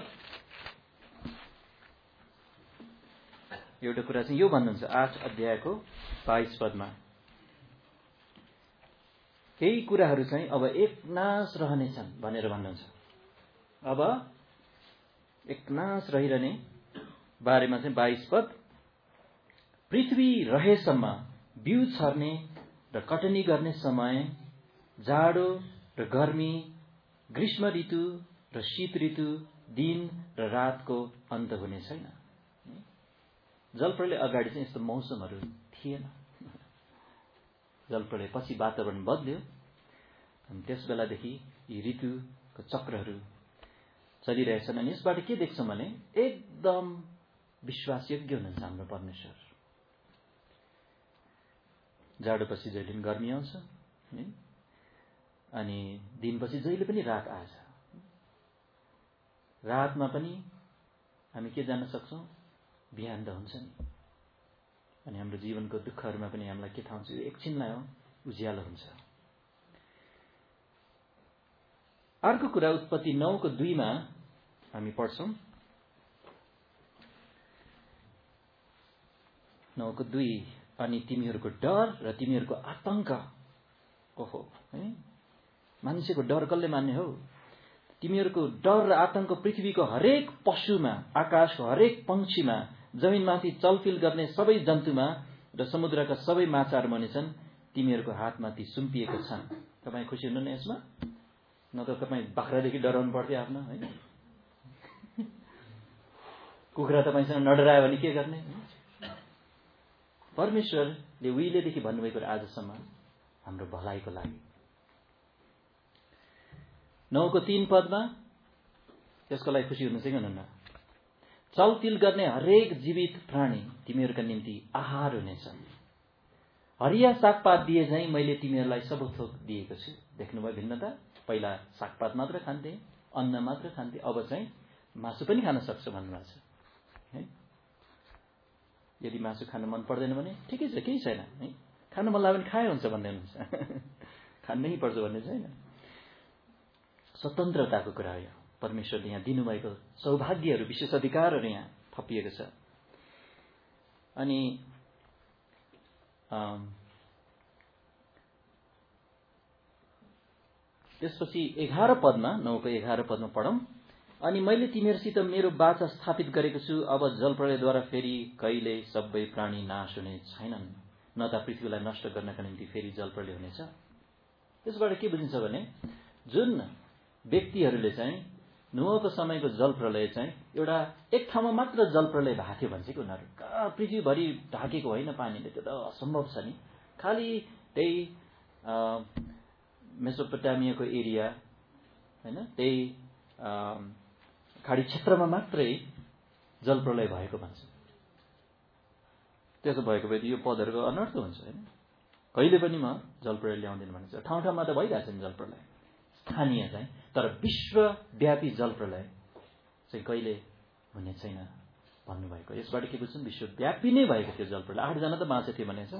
एउटा कुरा चाहिँ यो भन्नुहुन्छ 8 अध्यायको 22 पदमा, केही कुराहरू चाहिँ अब एकनाश रहनेछन् भनेर भन्नुहुन्छ। अब एकनाश रहिरहने बारेमा चाहिँ 22 पद, पृथ्वी रहेसम्म बिउ छर्ने र कटनी गर्ने समय, जाडो र गर्मी, ग्रीष्म ऋतु र शीत ऋतु, दिन र रातको अन्त हुने छैन। जलप्रलय अगाडि चाहिँ यस्तो मौसमहरू थिएन। जलप्रलय पछि वातावरण बदल्यो, अनि त्यस बेलादेखि यी ऋतुको चक्रहरू चलिरहेछन्। अनि यसबाट के देख्छौँ भने एकदम विश्वासयोग्य हुनुहुन्छ हाम्रो परमेश्वर। जाडोपछि जहिले पनि गर्मी आउँछ अनि दिनपछि जहिले पनि रात आएछ। रातमा पनि हामी के जान्न सक्छौँ? बिहान त हुन्छ नि। अनि हाम्रो जीवनको दुःखहरूमा पनि हामीलाई के थाहा हुन्छ? यो एकछिनलाई हो, उज्यालो हुन्छ। अर्को कुरा उत्पत्ति 9को 2 मा हामी पढ्छौँ। 9को 2, अनि तिमीहरूको डर र तिमीहरूको आतंक, ओहो है, मान्छेको डर कसले मान्ने हो? तिमीहरूको डर र आतंक पृथ्वीको हरेक पशुमा, आकाशको हरेक पंक्षीमा, जमिनमाथि चलफिल गर्ने सबै जन्तुमा र समुद्रका सबै माछाहरू हुनेछन्। तिमीहरूको हातमा ती सुम्पिएको छन्। तपाईँ खुसी हुनु न यसमा? न त तपाईँ बाख्रादेखि डराउनु पर्थ्यो आफ्नो है। कुखुरा तपाईँसँग नडरायो भने के गर्ने? परमेश्वरले उहिलेदेखि भन्नुभएको आजसम्म हाम्रो भलाइको लागि। 9को 3 पदमा त्यसको लागि खुसी हुनुहुन्छ कि हुनुहुन्न? चलतिल गर्ने हरेक जीवित प्राणी तिमीहरूका निम्ति आहार हुनेछ। हरिया सागपात दिए चाहिँ मैले तिमीहरूलाई सब थोक दिएको छु। देख्नुभयो भिन्नता? पहिला सागपात मात्र खान्थे, अन्न मात्र खान्थे, अब चाहिँ मासु पनि खान सक्छ भन्नुभएको छ है। यदि मासु खान मन पर्दैन भने ठिकै छ, केही छैन है। खान मन लाग्यो भने खाए हुन्छ भन्दै हुनुहुन्छ। खानै पर्छ भन्ने छैन। स्वतन्त्रताको कुरा हो यो। परमेश्वरले यहाँ दिनुभएको सौभाग्यहरू, विशेष अधिकारहरू यहाँ थपिएको छ। अनि त्यसपछि 11 पदमा, 9को 11 पदमा पढौँ। अनि मैले तिमीहरूसित मेरो वाचा स्थापित गरेको छु, अब जलप्रलयद्वारा फेरि कहिले सबै प्राणी नाश हुने छैनन्, न त पृथ्वीलाई नष्ट गर्नका निम्ति फेरि जलप्रलय हुनेछ। त्यसबाट के बुझिन्छ भने जुन व्यक्तिहरूले चाहिँ नुहको समयको जलप्रलय चाहिँ एउटा एक ठाउँमा मात्र जलप्रलय भएको थियो भने चाहिँ उनीहरू पृथ्वीभरि ढाकेको होइन पानीले, त्यो त असम्भव छ नि। खालि त्यही मेसोपोटामियाको एरिया होइन, त्यही खाडी क्षेत्रमा मात्रै जलप्रलय भएको भन्छ। त्यसो भएको भए यो पदहरूको अनर्थ हुन्छ होइन। कहिले पनि म जलप्रलय ल्याउँदिन भन्छ। ठाउँ ठाउँमा त भइरहेछ नि जलप्रलय, स्थानीय चाहिँ, तर विश्वव्यापी जलप्रलय चाहिँ कहिले हुने छैन भन्नुभएको। यसबाट के बुझ्छौँ? विश्वव्यापी नै भएको थियो जलप्रलय। 8 जना त बाँचे थियो भनेछ।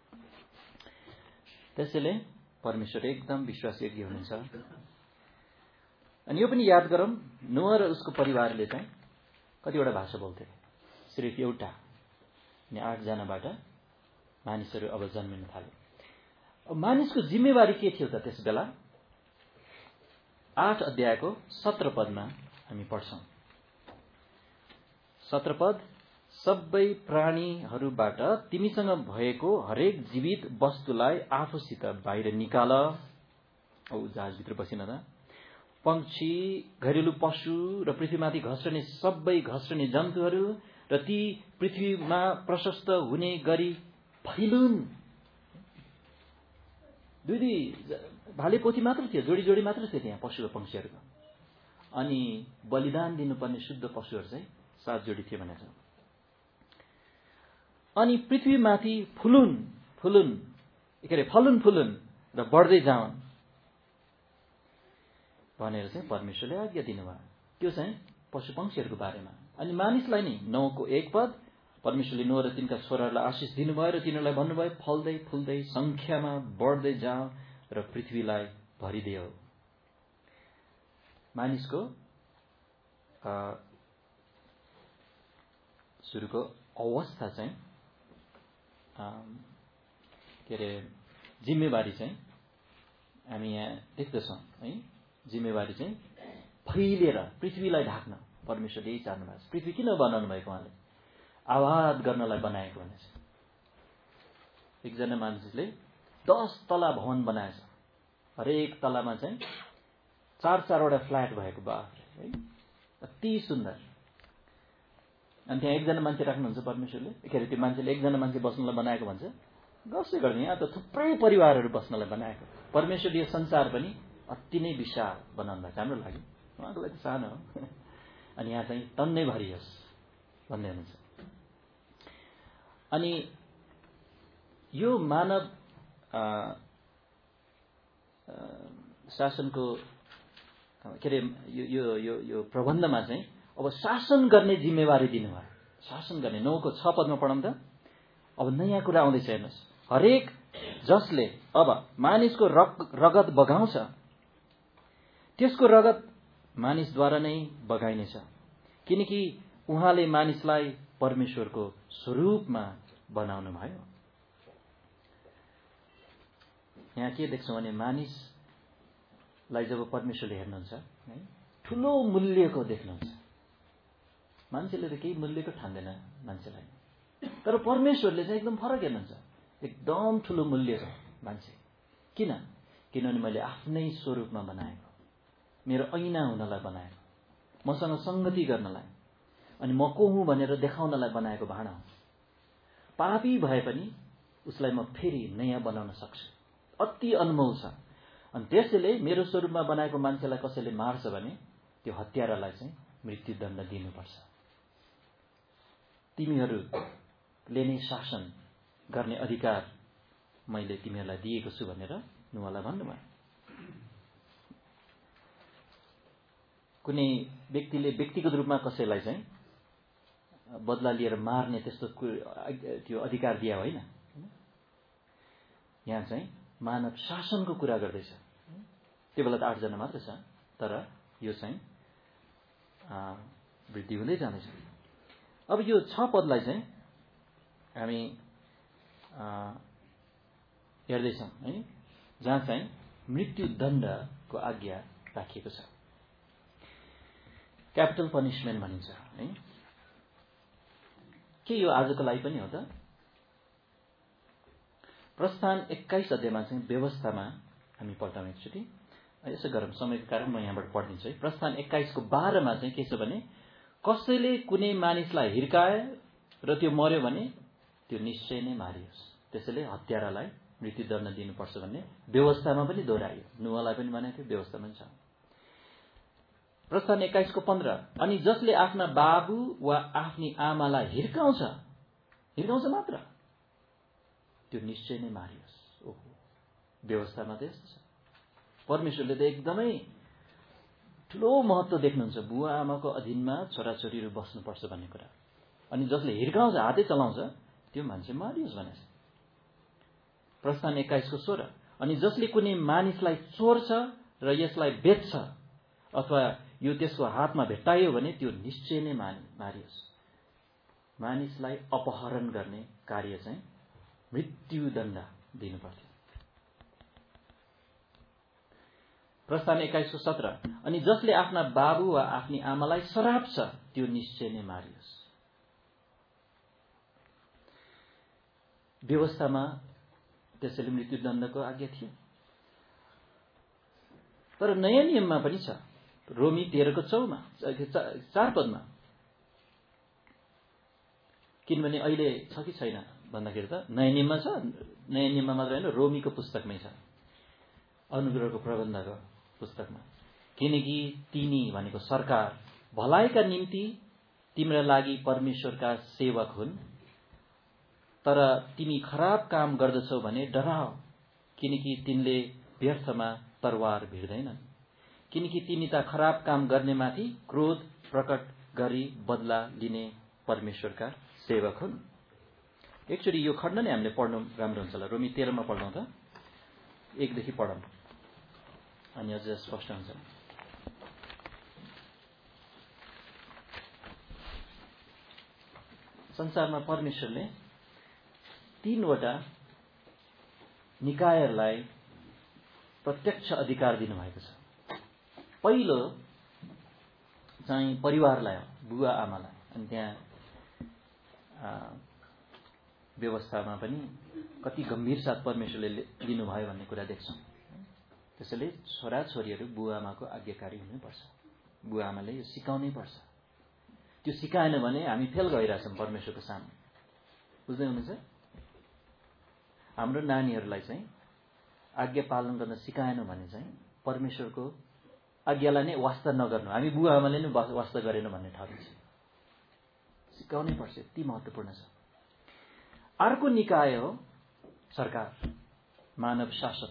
त्यसैले परमेश्वर एकदम विश्वासयोग्य हुनुहुन्छ। अनि यो पनि याद गरौँ, नोह र उसको परिवारले चाहिँ कतिवटा भाषा बोल्थे? सिर्फ एउटा। अनि 8 जनाबाट मानिसहरू अब जन्मिन थाले। अब मानिसको जिम्मेवारी के थियो त त्यस बेला? 8 अध्यायको 17 पदमा हामी पढ्छौँ। 17 पद, सबै प्राणीहरूबाट तिमीसँग भएको हरेक जीवित वस्तुलाई आफूसित बाहिर निकाल। जहाजभित्र पसिन त पंक्षी, घरेलु पशु र पृथ्वीमाथि घस्रने सबै घस्रने जन्तुहरू र ती पृथ्वीमा प्रशस्त हुने गरी फैलुन्। दुई भाले पोथी मात्र थियो, जोडी जोडी मात्र थियो त्यहाँ पशु र पंक्षीहरूको। अनि बलिदान दिनुपर्ने शुद्ध पशुहरू चाहिँ 7 जोडी थियो भनेर। अनि पृथ्वीमाथि फुलुन् फुलुन् र बढ्दै जाउन् भनेर चाहिँ परमेश्वरले आज्ञा दिनुभयो। त्यो चाहिँ पशु पंक्षीहरूको बारेमा। अनि मानिसलाई नि 9 को 1 पद, परमेश्वरले नोह र तिनका छोराहरूलाई आशिष दिनुभयो र तिनीहरूलाई भन्नुभयो, फल्दै फुल्दै संख्यामा बढ्दै जाओ र पृथ्वीलाई भरिदेऊ। मानिसको सुरुको अवस्था चाहिँ जिम्मेवारी चाहिँ हामी यहाँ देख्दछौँ है। जिम्मेवारी चाहिँ फैलिएर पृथ्वीलाई ढाक्न परमेश्वरले यही चाहनु भएको छ। पृथ्वी किन बनाउनु भएको? उहाँले आबाद गर्नलाई बनाएको भनेछ। एकजना मान्छेले 10 तला भवन बनाएछ। हरेक तलामा चाहिँ 4-4वटा फ्ल्याट भएको बाफ है, अति सुन्दर। अनि त्यहाँ एकजना मान्छे राख्नुहुन्छ परमेश्वरले, त्यो मान्छेले एकजना मान्छे बस्नलाई बनाएको भन्छ। कसै गर्ने, यहाँ त थुप्रै परिवारहरू बस्नलाई बनाएको। परमेश्वरले यो संसार पनि अति नै विशाल बनाउनु भएको, हाम्रो लागि। उहाँको लागि सानो हो। अनि यहाँ चाहिँ तन्नै भरियोस् भन्दै हुनुहुन्छ। अनि यो मानव शासनको यो प्रबन्धमा चाहिँ अब शासन गर्ने जिम्मेवारी दिनुभयो। शासन गर्ने 9 को 6 पदमा पढौँ त। अब नयाँ कुरा आउँदैछ हेर्नुहोस्। हरेक जसले अब मानिसको रगत बगाउँछ त्यसको रगत मानिसद्वारा नै बगाइनेछ, किनकि उहाँले मानिसलाई परमेश्वरको स्वरूपमा बनाउनु भयो। यहाँ के देख्छौँ भने मानिसलाई जब परमेश्वरले हेर्नुहुन्छ है, ठुलो मूल्यको देख्नुहुन्छ। मान्छेले त केही मूल्यको ठान्दैन मान्छेलाई, तर परमेश्वरले चाहिँ एकदम फरक हेर्नुहुन्छ। एकदम ठुलो मूल्य छ मान्छे। किनभने मैले आफ्नै स्वरूपमा बनाएको, मेरो ऐना हुनलाई बनाएको, मसँग संगति गर्नलाई, अनि म को हुँ भनेर देखाउनलाई बनाएको भाँडा हो। पापी भए पनि उसलाई म फेरि नयाँ बनाउन सक्छु। अति अनमोल छ। अनि त्यसैले मेरो स्वरूपमा बनाएको मान्छेलाई कसैले मार्छ भने त्यो हत्यारालाई चाहिँ मृत्युदण्ड दिनुपर्छ। तिमीहरूले नै शासन गर्ने अधिकार मैले तिमीहरूलाई दिएको छु भनेर नुहलाई भन्नुभयो। कुनै व्यक्तिले व्यक्तिगत रूपमा कसैलाई चाहिँ बदला लिएर मार्ने त्यस्तो त्यो अधिकार दिया होइन। यहाँ चाहिँ मानव शासनको कुरा गर्दैछ। त्यो बेला त 8 जना मात्र छ, तर यो चाहिँ वृद्धि हुँदै जाँदैछ। अब यो 6 पदलाई चाहिँ हामी हेर्दैछौँ है, जहाँ चाहिँ मृत्युदण्डको आज्ञा राखिएको छ। क्यापिटल पनिशमेन्ट भनिन्छ है। के यो आजको लागि पनि हो त? प्रस्थान 21 अध्यायमा चाहिँ व्यवस्थामा हामी पढ्छौँ एकचोटि। यसो गरौँ, समयको कारण म यहाँबाट पढिदिन्छु है। प्रस्थान 21 को 12 मा चाहिँ के छ भने, कसैले कुनै मानिसलाई हिर्काए र त्यो मर्यो भने त्यो निश्चय नै मारियोस्। त्यसैले हत्यारालाई मृत्युदण्ड दिनुपर्छ भन्ने व्यवस्थामा पनि दोहोऱ्यायो। नुहलाई पनि भनेको थियो, व्यवस्थामा पनि छ। प्रस्थान 21 को 15, अनि जसले आफ्ना बाबु वा आफ्नी आमालाई हिर्काउँछ मात्र त्यो निश्चय नै मारियोस्। ओहो, व्यवस्थामा त यस्तो छ। परमेश्वरले त एकदमै ठुलो महत्त्व देख्नुहुन्छ बुवा आमाको अधीनमा छोराछोरीहरू बस्नुपर्छ भन्ने कुरा। अनि जसले हिर्काउँछ, हातै चलाउँछ, त्यो मान्छे मारियोस् भनेछ। प्रस्थान 21 को 16, अनि जसले कुनै मानिसलाई चोर्छ र यसलाई बेच्छ अथवा यो त्यसको हातमा भेट्टायो भने त्यो निश्चय नै मारियोस्। मानिसलाई अपहरण गर्ने कार्य चाहिँ मृत्युदण्ड दिनुपर्थ्यो। प्रस्थान 21 को 17, अनि जसले आफ्ना बाबु वा आफ्नी आमालाई सराप्छ त्यो निश्चय नै मारियोस्। व्यवस्थामा त्यसैले मृत्युदण्डको आज्ञा थियो। तर नयाँ नियममा पनि छ, रोमी 13:4 पदमा। किनभने अहिले छ कि छैन भन्दाखेरि त नयाँ नियममा छ, नयाँ नियममा मात्र होइन, रोमीको पुस्तकमै छ, अनुग्रहको प्रबन्धको पुस्तकमा। किनकि तिनी भनेको सरकार भलाइका निम्ति तिम्रा लागि परमेश्वरका सेवक हुन्, तर तिमी खराब काम गर्दछौ भने डराओ, किनकि तिनले व्यर्थमा तरवार भिड्दैनन्। किनकि तिनी त खराब काम गर्नेमाथि क्रोध प्रकट गरी बदला लिने परमेश्वरका सेवक हुन्। एकचोटि यो खण्ड नै हामीले पढ्नु राम्रो हुन्छ होला। रोमी 13 मा पढ्छौँ त, 1 देखि पढौँ अनि अझ स्पष्ट हुन्छ। संसारमा परमेश्वरले 3वटा निकायहरूलाई प्रत्यक्ष अधिकार दिनुभएको छ। पहिलो चाहिँ परिवारलाई हो, बुवा आमालाई। अनि त्यहाँ व्यवस्थामा पनि कति गम्भीर साथ परमेश्वरले लिनुभयो भन्ने कुरा देख्छौँ। त्यसैले छोरा छोरीहरू बुवा आमाको आज्ञाकारी हुनुपर्छ, बुवा आमाले यो सिकाउनै पर्छ। त्यो सिकाएन भने हामी फेल गइरहेछौँ परमेश्वरको सामु। बुझ्दै हुनुहुन्छ? हाम्रो नानीहरूलाई चाहिँ आज्ञा पालन गर्न सिकाएन भने चाहिँ परमेश्वरको आज्ञालाई नै वास्ता नगर्नु, हामी बुवा आमाले नै वास्ता गरेन भन्ने ठहरिन्छ। सिकाउनै पर्छ, यति महत्त्वपूर्ण छ। अर्को निकाय हो सरकार, मानव शासन,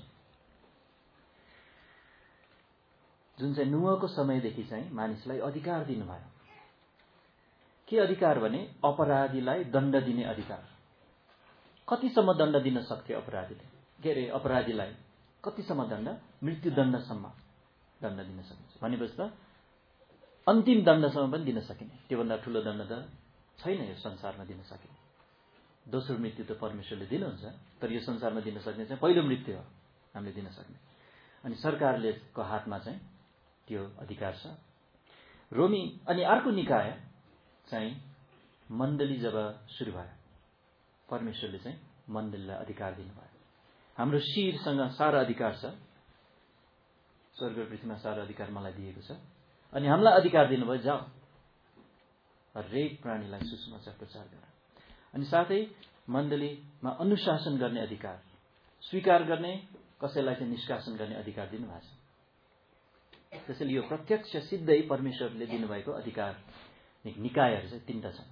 जुन चाहिँ नुहको समयदेखि चाहिँ मानिसलाई अधिकार दिनुभयो। के अधिकार भने अपराधीलाई दण्ड दिने अधिकार। कतिसम्म दण्ड दिन सक्थ्यो अपराधीले? अपराधीलाई कतिसम्म दण्ड? मृत्युदण्डसम्म दण्ड दिन सकिन्छ। भनेपछि त अन्तिम दण्डसम्म पनि दिन सकिने, त्योभन्दा ठुलो दण्ड त छैन यो संसारमा दिन सकिने। दोस्रो मृत्यु त परमेश्वरले दिनुहुन्छ, तर यो संसारमा दिन सक्ने चाहिँ पहिलो मृत्यु हो हामीले दिन सक्ने। अनि सरकारले को हातमा चाहिँ त्यो अधिकार छ। रोमी अनि अर्को निकाय चाहिँ मण्डली जब सुरु भयो, परमेश्वरले चाहिँ मण्डलीलाई अधिकार दिनुभयो। हाम्रो शिरसँग सारा अधिकार छ, स्वर्ग पृथ्वीमा सारा अधिकार मलाई दिएको छ। अनि हामीलाई अधिकार दिनुभयो, जाऊ हरेक प्राणीलाई सुसमाचार प्रचार गर। अनि साथै मण्डलीमा अनुशासन गर्ने अधिकार, स्वीकार गर्ने, कसैलाई चाहिँ निष्कासन गर्ने अधिकार दिनुभएको छ। त्यसैले यो प्रत्यक्ष सिद्धै परमेश्वरले दिनुभएको अधिकार निकायहरू चाहिँ 3टा छन्।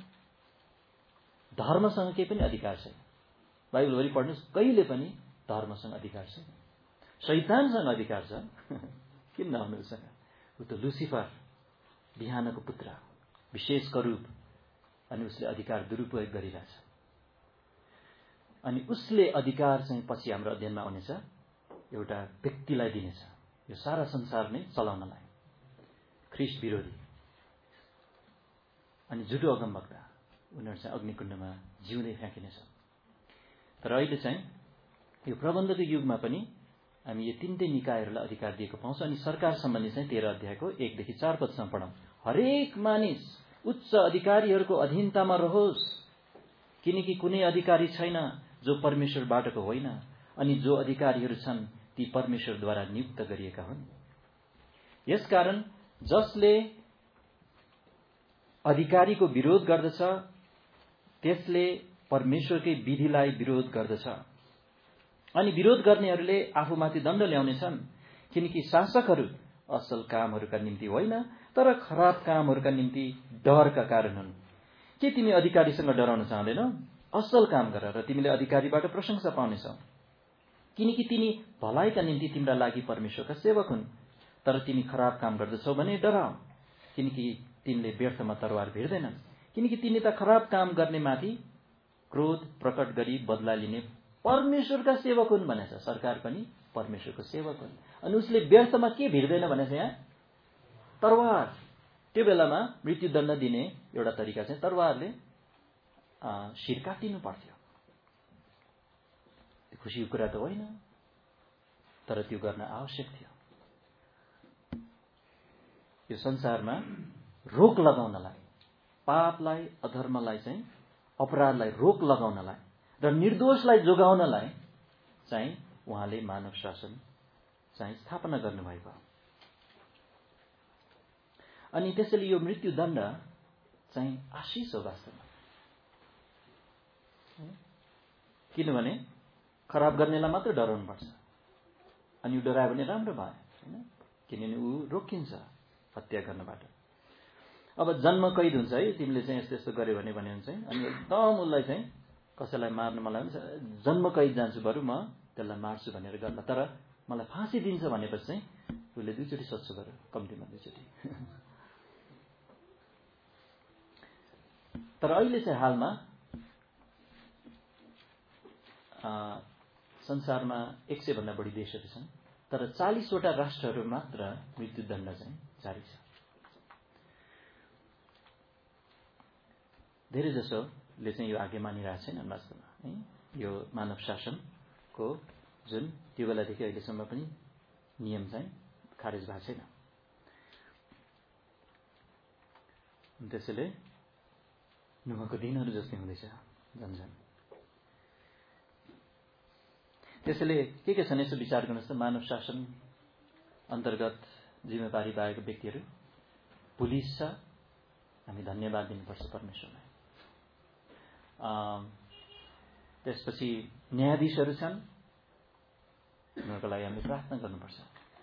धर्मसँग केही पनि अधिकार छैन। बाइबलभरि पढ्नुहोस्, कहिले पनि धर्मसँग अधिकार छैन। शैतानसँग अधिकार छ, किन नहुनु उसँग? ऊ त लुसिफर, बिहानको पुत्र, विशेष करूप, अनि उसले अधिकार दुरुपयोग गरिरहेछ। अनि उसले अधिकार चाहिँ पछि हाम्रो अध्ययनमा आउनेछ, एउटा व्यक्तिलाई दिनेछ, यो सारा संसार नै चलाउनलाई। ख्रिस्ट विरोधी अनि झुटो अगमवक्ता, उनीहरू चाहिँ अग्निकुण्डमा जिउँदै फ्याँकिनेछ। तर अहिले चाहिँ यो प्रबन्धको युगमा पनि हामी यो 3टै निकायहरूलाई अधिकार दिएको पाउँछौँ। अनि सरकार सम्बन्धी चाहिँ 13 अध्यायको 1 देखि 4 पदसम्म पढौँ। हरेक मानिस उच्च अधिकारीहरूको अधीनतामा रहोस्, किनकि कुनै अधिकारी छैन जो परमेश्वरबाटको होइन, अनि जो अधिकारीहरू छन् ती परमेश्वरद्वारा नियुक्त गरिएका हुन्। यसकारण जसले अधिकारीको विरोध गर्दछ त्यसले परमेश्वरकै विधिलाई विरोध गर्दछ। अनि विरोध गर्नेहरूले आफूमाथि दण्ड ल्याउनेछन्, किनकि शासकहरू असल कामहरूका निम्ति होइन तर खराब कामहरूका निम्ति डरका कारण हुन्। के तिमी अधिकारीसँग डराउन चाहँदैनौ? असल काम गर र तिमीले अधिकारीबाट प्रशंसा पाउनेछौ, किनकि तिनी भलाइका निम्ति तिम्रा लागि परमेश्वरका सेवक हुन्। तर तिमी खराब काम गर्दछौ भने डराऊ, किनकि तिनले व्यर्थमा तरवार भिड्दैनन्। किनकि तिनी त खराब काम गर्नेमाथि क्रोध प्रकट गरी बदला लिने परमेश्वरका सेवक हुन् भनेछ। सरकार पनि परमेश्वरको सेवक हुन्। अनि उसले व्यर्थमा के भिड्दैन भनेछ? यहाँ तरवार। त्यो बेलामा मृत्युदण्ड दिने एउटा तरिका चाहिँ तरवारले शिर काटिनु पर्थ्यो। खुसीको कुरा त होइन, तर त्यो गर्न आवश्यक थियो। यो संसारमा रोक लगाउनलाई, पापलाई, अधर्मलाई चाहिँ, अपराधलाई रोक लगाउनलाई र निर्दोषलाई जोगाउनलाई चाहिँ उहाँले मानव शासन चाहिँ स्थापना गर्नुभएको। अनि त्यसैले यो मृत्युदण्ड चाहिँ आशिष हो वास्तवमा। किनभने खराब गर्नेलाई मात्र डराउनु पर्छ, अनि ऊ डरायो भने राम्रो भयो हैन, किनभने ऊ रोकिन्छ हत्या गर्नबाट। अब जन्म कैद हुन्छ है, तिमीले चाहिँ यस्तो यस्तो गर्यो भने चाहिँ, अनि एकदम उसलाई चाहिँ कसैलाई मार्नु मलाई जन्म कैद जान्छु, बरु म त्यसलाई मार्छु भनेर गर्ला, तर मलाई फाँसी दिन्छ भनेपछि चाहिँ उसले 2 चोटि सोध्छु, बरु कम्तीमा 2 चोटि। तर अहिले चाहिँ हालमा संसारमा 100 भन्दा बढी देशहरू छन्, तर 40 वटा राष्ट्रहरू मात्र मृत्युदण्ड चाहिँ जारी छ। धेरै जसोले चाहिँ यो आगे मानिरहेको छैन वास्तवमा है, यो मानव शासनको जुन त्यो बेलादेखि अहिलेसम्म पनि नियम चाहिँ खारेज भएको छैन। त्यसैले नुहको दिनहरू जस्तै हुँदैछ झन्झन। त्यसैले के छन् यसो विचार गर्नुहोस् त, मानव शासन अन्तर्गत जिम्मेवारी पाएका व्यक्तिहरू, पुलिस छ, हामी धन्यवाद दिनुपर्छ परमेश्वरलाई। त्यसपछि न्यायाधीशहरू छन्, उनीहरूको लागि हामीले प्रार्थना गर्नुपर्छ।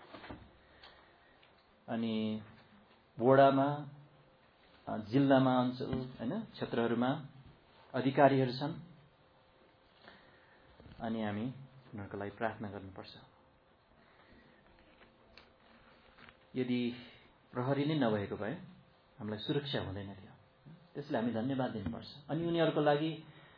अनि बोर्डामा, जिल्लामा, अञ्चल हैन क्षेत्रहरूमा अधिकारीहरू छन्, अनि हामी उनीहरूको लागि प्रार्थना गर्नुपर्छ। यदि प्रहरी नै नभएको भए हामीलाई सुरक्षा हुँदैन थियो, त्यसले हामी धन्यवाद दिनुपर्छ। अनि उनीहरूको लागि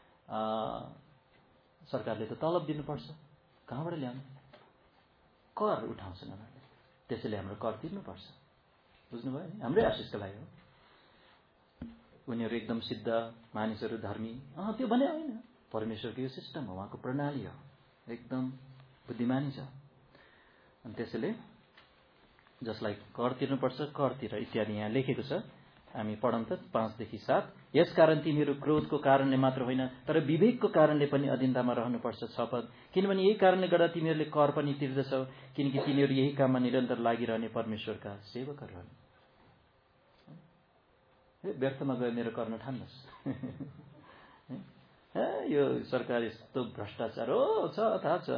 सरकारले त तलब दिनुपर्छ, कहाँबाट ल्याउने? कर उठाउँछन् उनीहरूले, त्यसैले हाम्रो कर तिर्नुपर्छ। बुझ्नुभयो? हाम्रै आशिषको लागि हो। उनीहरू एकदम सिद्ध मानिसहरू, धर्मी, त्यो भने होइन, परमेश्वरको यो सिस्टम हो, उहाँको प्रणाली हो, एकदम बुद्धिमानी छ। अनि त्यसैले जसलाई कर तिर्नुपर्छ कर तिर इत्यादि यहाँ लेखेको छ, हामी पढौँ त 5 देखि 7। यसकारण तिमीहरू क्रोधको कारणले मात्र होइन, तर विवेकको कारणले पनि अधीनतामा रहनुपर्छ 6 पद। किनभने यही कारणले गर्दा तिमीहरूले कर पनि तिर्दछौ, किनकि तिनीहरू यही काममा निरन्तर लागिरहने परमेश्वरका सेवकहरू हुन्। व्यर्थमा गयो मेरो गर्न ठान्नुहोस्। यो सरकार यस्तो भ्रष्टाचार हो, छ थाहा छ,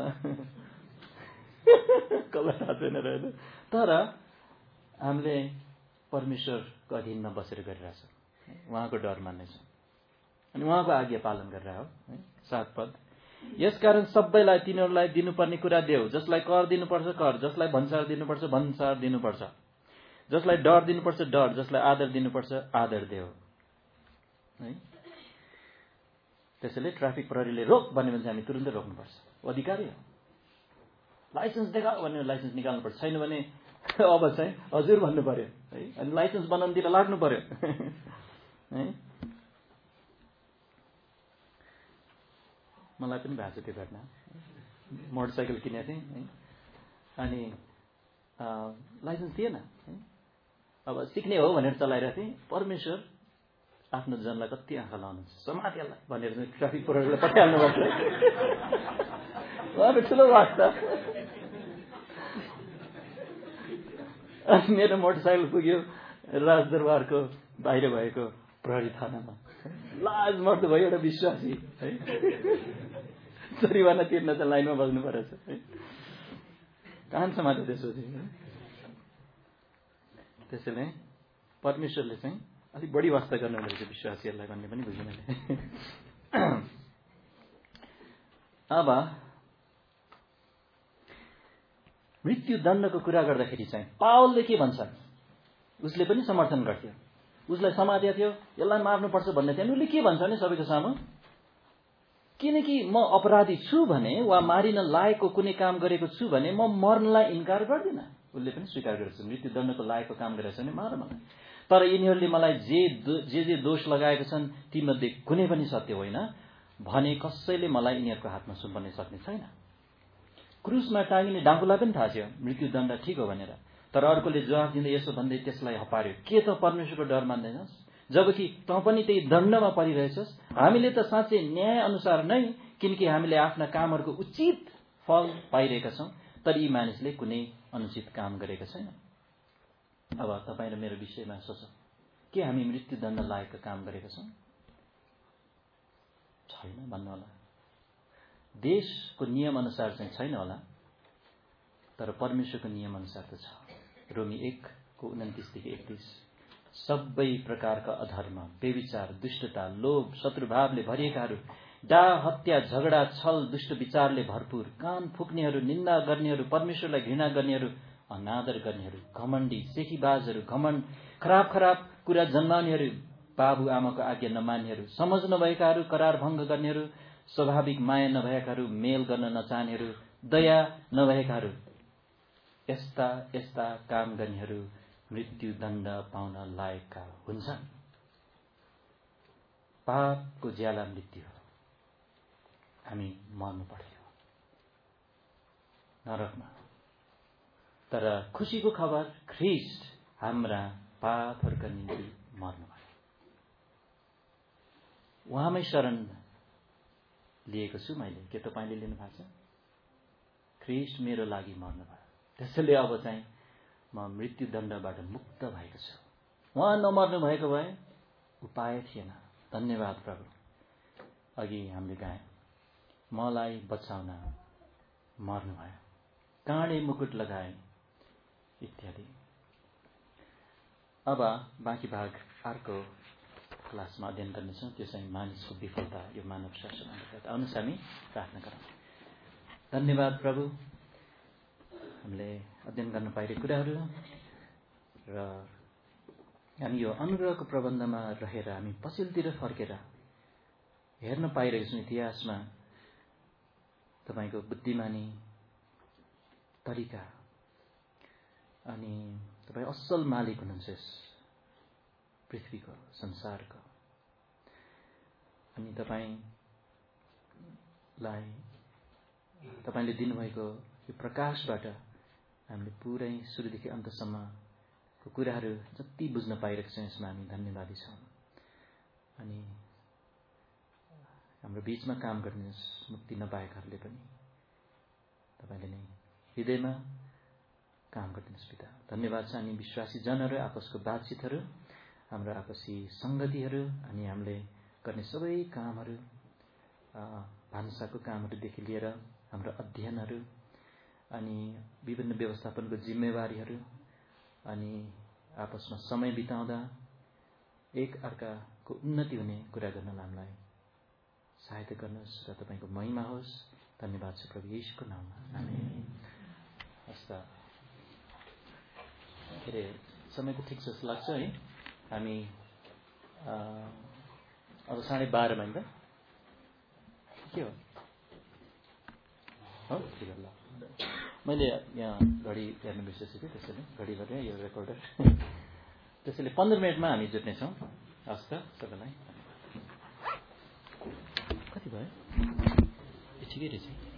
कसलाई थाहा छैन रहेछ। तर हामीले परमेश्वरको अधीनमा बसेर गरिरहेछौँ, उहाँको डर मान्नेछौँ, अनि उहाँको आज्ञा पालन गरेर हो। 7 पद, यसकारण सबैलाई तिनीहरूलाई दिनुपर्ने कुरा देऊ। जसलाई कर दिनुपर्छ कर, जसलाई भन्सार दिनुपर्छ भन्सार दिनुपर्छ, जसलाई डर दिनुपर्छ डर, जसलाई आदर दिनुपर्छ आदर देऊ है। त्यसैले ट्राफिक प्रहरीले रोक भन्यो भने हामी तुरुन्तै रोक्नुपर्छ, अधिकारी हो। लाइसेन्स देखाऊ भन्यो लाइसेन्स निकाल्नुपर्छ, छैन भने अब चाहिँ हजुर भन्नु पर्यो है, अनि लाइसेन्स बनाउनुतिर लाग्नु पर्यो है। मलाई पनि भएको छ त्यो घटना। मोटरसाइकल किनेको थिएँ है, अनि लाइसेन्स थिएन है। अब सिक्ने हो भनेर चलाइरहेको थिएँ, परमेश्वर आफ्नो जनलाई कति आँखा लाउनुहुन्छ, समातिहाल्ला भनेर चाहिँ ट्राफिक प्रहरीलाई पठाइहाल्नु पर्छ। उहाँको ठुलो वास्ता। अनि मेरो मोटरसाइकल पुग्यो राजदरबारको बाहिर भएको प्रहरी थानामा। लाज मर्दो भयो एउटा विश्वासी है, जरिवाना तिर्न चाहिँ लाइनमा बस्नु परेछ है। कान समात्यो त्यसपछि। त्यसैले परमेश्वरले चाहिँ अलिक बढी वास्ता गर्नुहुँदो रहेछ विश्वासीहरूलाई भन्ने पनि बुझेँ मैले। अब मृत्युदण्डको कुरा गर्दाखेरि चाहिँ पावलले के भन्छन्, उसले पनि समर्थन गर्थ्यो, उसलाई समातेको थियो, यसलाई मार्नुपर्छ भन्ने थियो। उसले के भन्छ भने सबैको सामु, किनकि म अपराधी छु भने वा मारिन लायकको कुनै काम गरेको छु भने म मर्नलाई इन्कार गर्दिनँ। उसले पनि स्वीकार गरेको छ, मृत्युदण्डको लायकको काम गरेको छ भने मार मलाई। तर यिनीहरूले मलाई जे दोष लगाएका छन् तीमध्ये कुनै पनि सत्य होइन भने कसैले मलाई यिनीहरूको हातमा सुम्पन सक्ने छैन। क्रुसमा टाँगिने डाकुलाई पनि थाहा थियो मृत्युदण्ड ठिक हो भनेर, तर अर्कोले जवाफ दिँदै यसो भन्दै त्यसलाई हपार्यो, के त परमेश्वरको डर मान्दैनस्? जबकि तँ पनि त्यही दण्डमा परिरहेछस्। हामीले त साँच्चै न्याय अनुसार नै, किनकि हामीले आफ्ना कामहरूको उचित फल पाइरहेका छौँ, तर यी मानिसले कुनै अनुचित काम गरेका छैन। अब तपाईँ र मेरो विषयमा सोच, के हामी मृत्युदण्ड लायकका काम गरेका छौँ? छैन भन्नु होला। देशको नियम अनुसार चाहिँ छैन होला, तर परमेश्वरको नियम अनुसार त छ। रोमी 1:29-31 सबै प्रकारका अधर्म, बेविचार, दुष्टता, लोभ, शत्रुभावले भरिएकाहरू, डाह, हत्या, झगडा, छल, दुष्ट विचारले भरपूर, कान फुक्नेहरू, निन्दा गर्नेहरू, परमेश्वरलाई घृणा गर्नेहरू, अनादर गर्नेहरू, घमण्डी, सेखीबाजहरू, खराब कुरा जन्माउनेहरू, बाबु आमाको आज्ञा नमान्नेहरू, समझ नभएकाहरू, करार भङ्ग गर्नेहरू, स्वाभाविक माया नभएकाहरू, मेल गर्न नचाहनेहरू, दया नभएकाहरू, यस्ता काम गर्नेहरू मृत्युदण्ड पाउन लायकका हुन्छन्। पापको ज्याला मृत्यु हो। हामी मर्नु पर्थ्यो नरकमा। तर खुशीको खबर, ख्रीष्ट हाम्रा पापहरूका निम्ति मर्नुभयो। उहाँमै शरण लिएको छु मैले। के तपाईँले लिनु भएको छ? ख्रीष्ट मेरो लागि मर्नुभयो, त्यसैले अब चाहिँ म मृत्युदण्डबाट मुक्त भएको छु। उहाँ नमर्नु भएको भए उपाय थिएन। धन्यवाद प्रभु। अघि हामीले गायौँ, मलाई बचाउन मर्नुभयो, काँडे मुकुट लगाए इत्यादि। अब बाँकी भाग अर्को क्लासमा अध्ययन गर्नेछौँ। त्यो चाहिँ मानिसको विफलता, यो मानव शासन अन्तर्गत। आउनुहोस् हामी प्रार्थना गरौँ। धन्यवाद प्रभु, हामीले अध्ययन गर्न पाइरहेको कुराहरू र हामी यो अनुग्रहको प्रबन्धमा रहेर हामी पछिल्लोतिर फर्केर हेर्न पाइरहेको छौँ इतिहासमा तपाईँको बुद्धिमानी तरिका, अनि तपाईँ असल मालिक हुनुहुन्छ यस पृथ्वीको, संसारको। अनि तपाईँले दिनुभएको यो प्रकाशबाट हामीले पुरै सुरुदेखि अन्तसम्मको कुराहरू जति बुझ्न पाइरहेको छौँ, यसमा हामी धन्यवादी छौँ। अनि हाम्रो बीचमा काम गर्ने मुक्ति नपाएकाहरूले पनि तपाईँले नै हृदयमा काम गरिदिनुहोस् पिता। धन्यवाद छ। अनि विश्वासी जनहरू, आपसको बातचितहरू, हाम्रो आपसी सङ्गतिहरू, अनि हामीले गर्ने सबै कामहरू, भान्साको कामहरूदेखि लिएर हाम्रो अध्ययनहरू, अनि विभिन्न व्यवस्थापनको जिम्मेवारीहरू, अनि आपसमा समय बिताउँदा एक अर्काको उन्नति हुने कुरा गर्न हामीलाई सहायता गर्नुहोस् र तपाईँको महिमा होस्। धन्यवाद छ प्रभु येशूको नाममा, आमेन। हस् त, के अरे समय त ठिक छ जस्तो लाग्छ है। हामी अब 12:30 मा के हो ठिक ल। मैले यहाँ घडी हेर्नु बिर्सेछु कि, त्यसैले घडी गरेँ यो रेकर्डर। त्यसैले 15 मिनटमा हामी जुट्नेछौँ। हस् त, सबैलाई कति भयो? ठिकै रहेछ।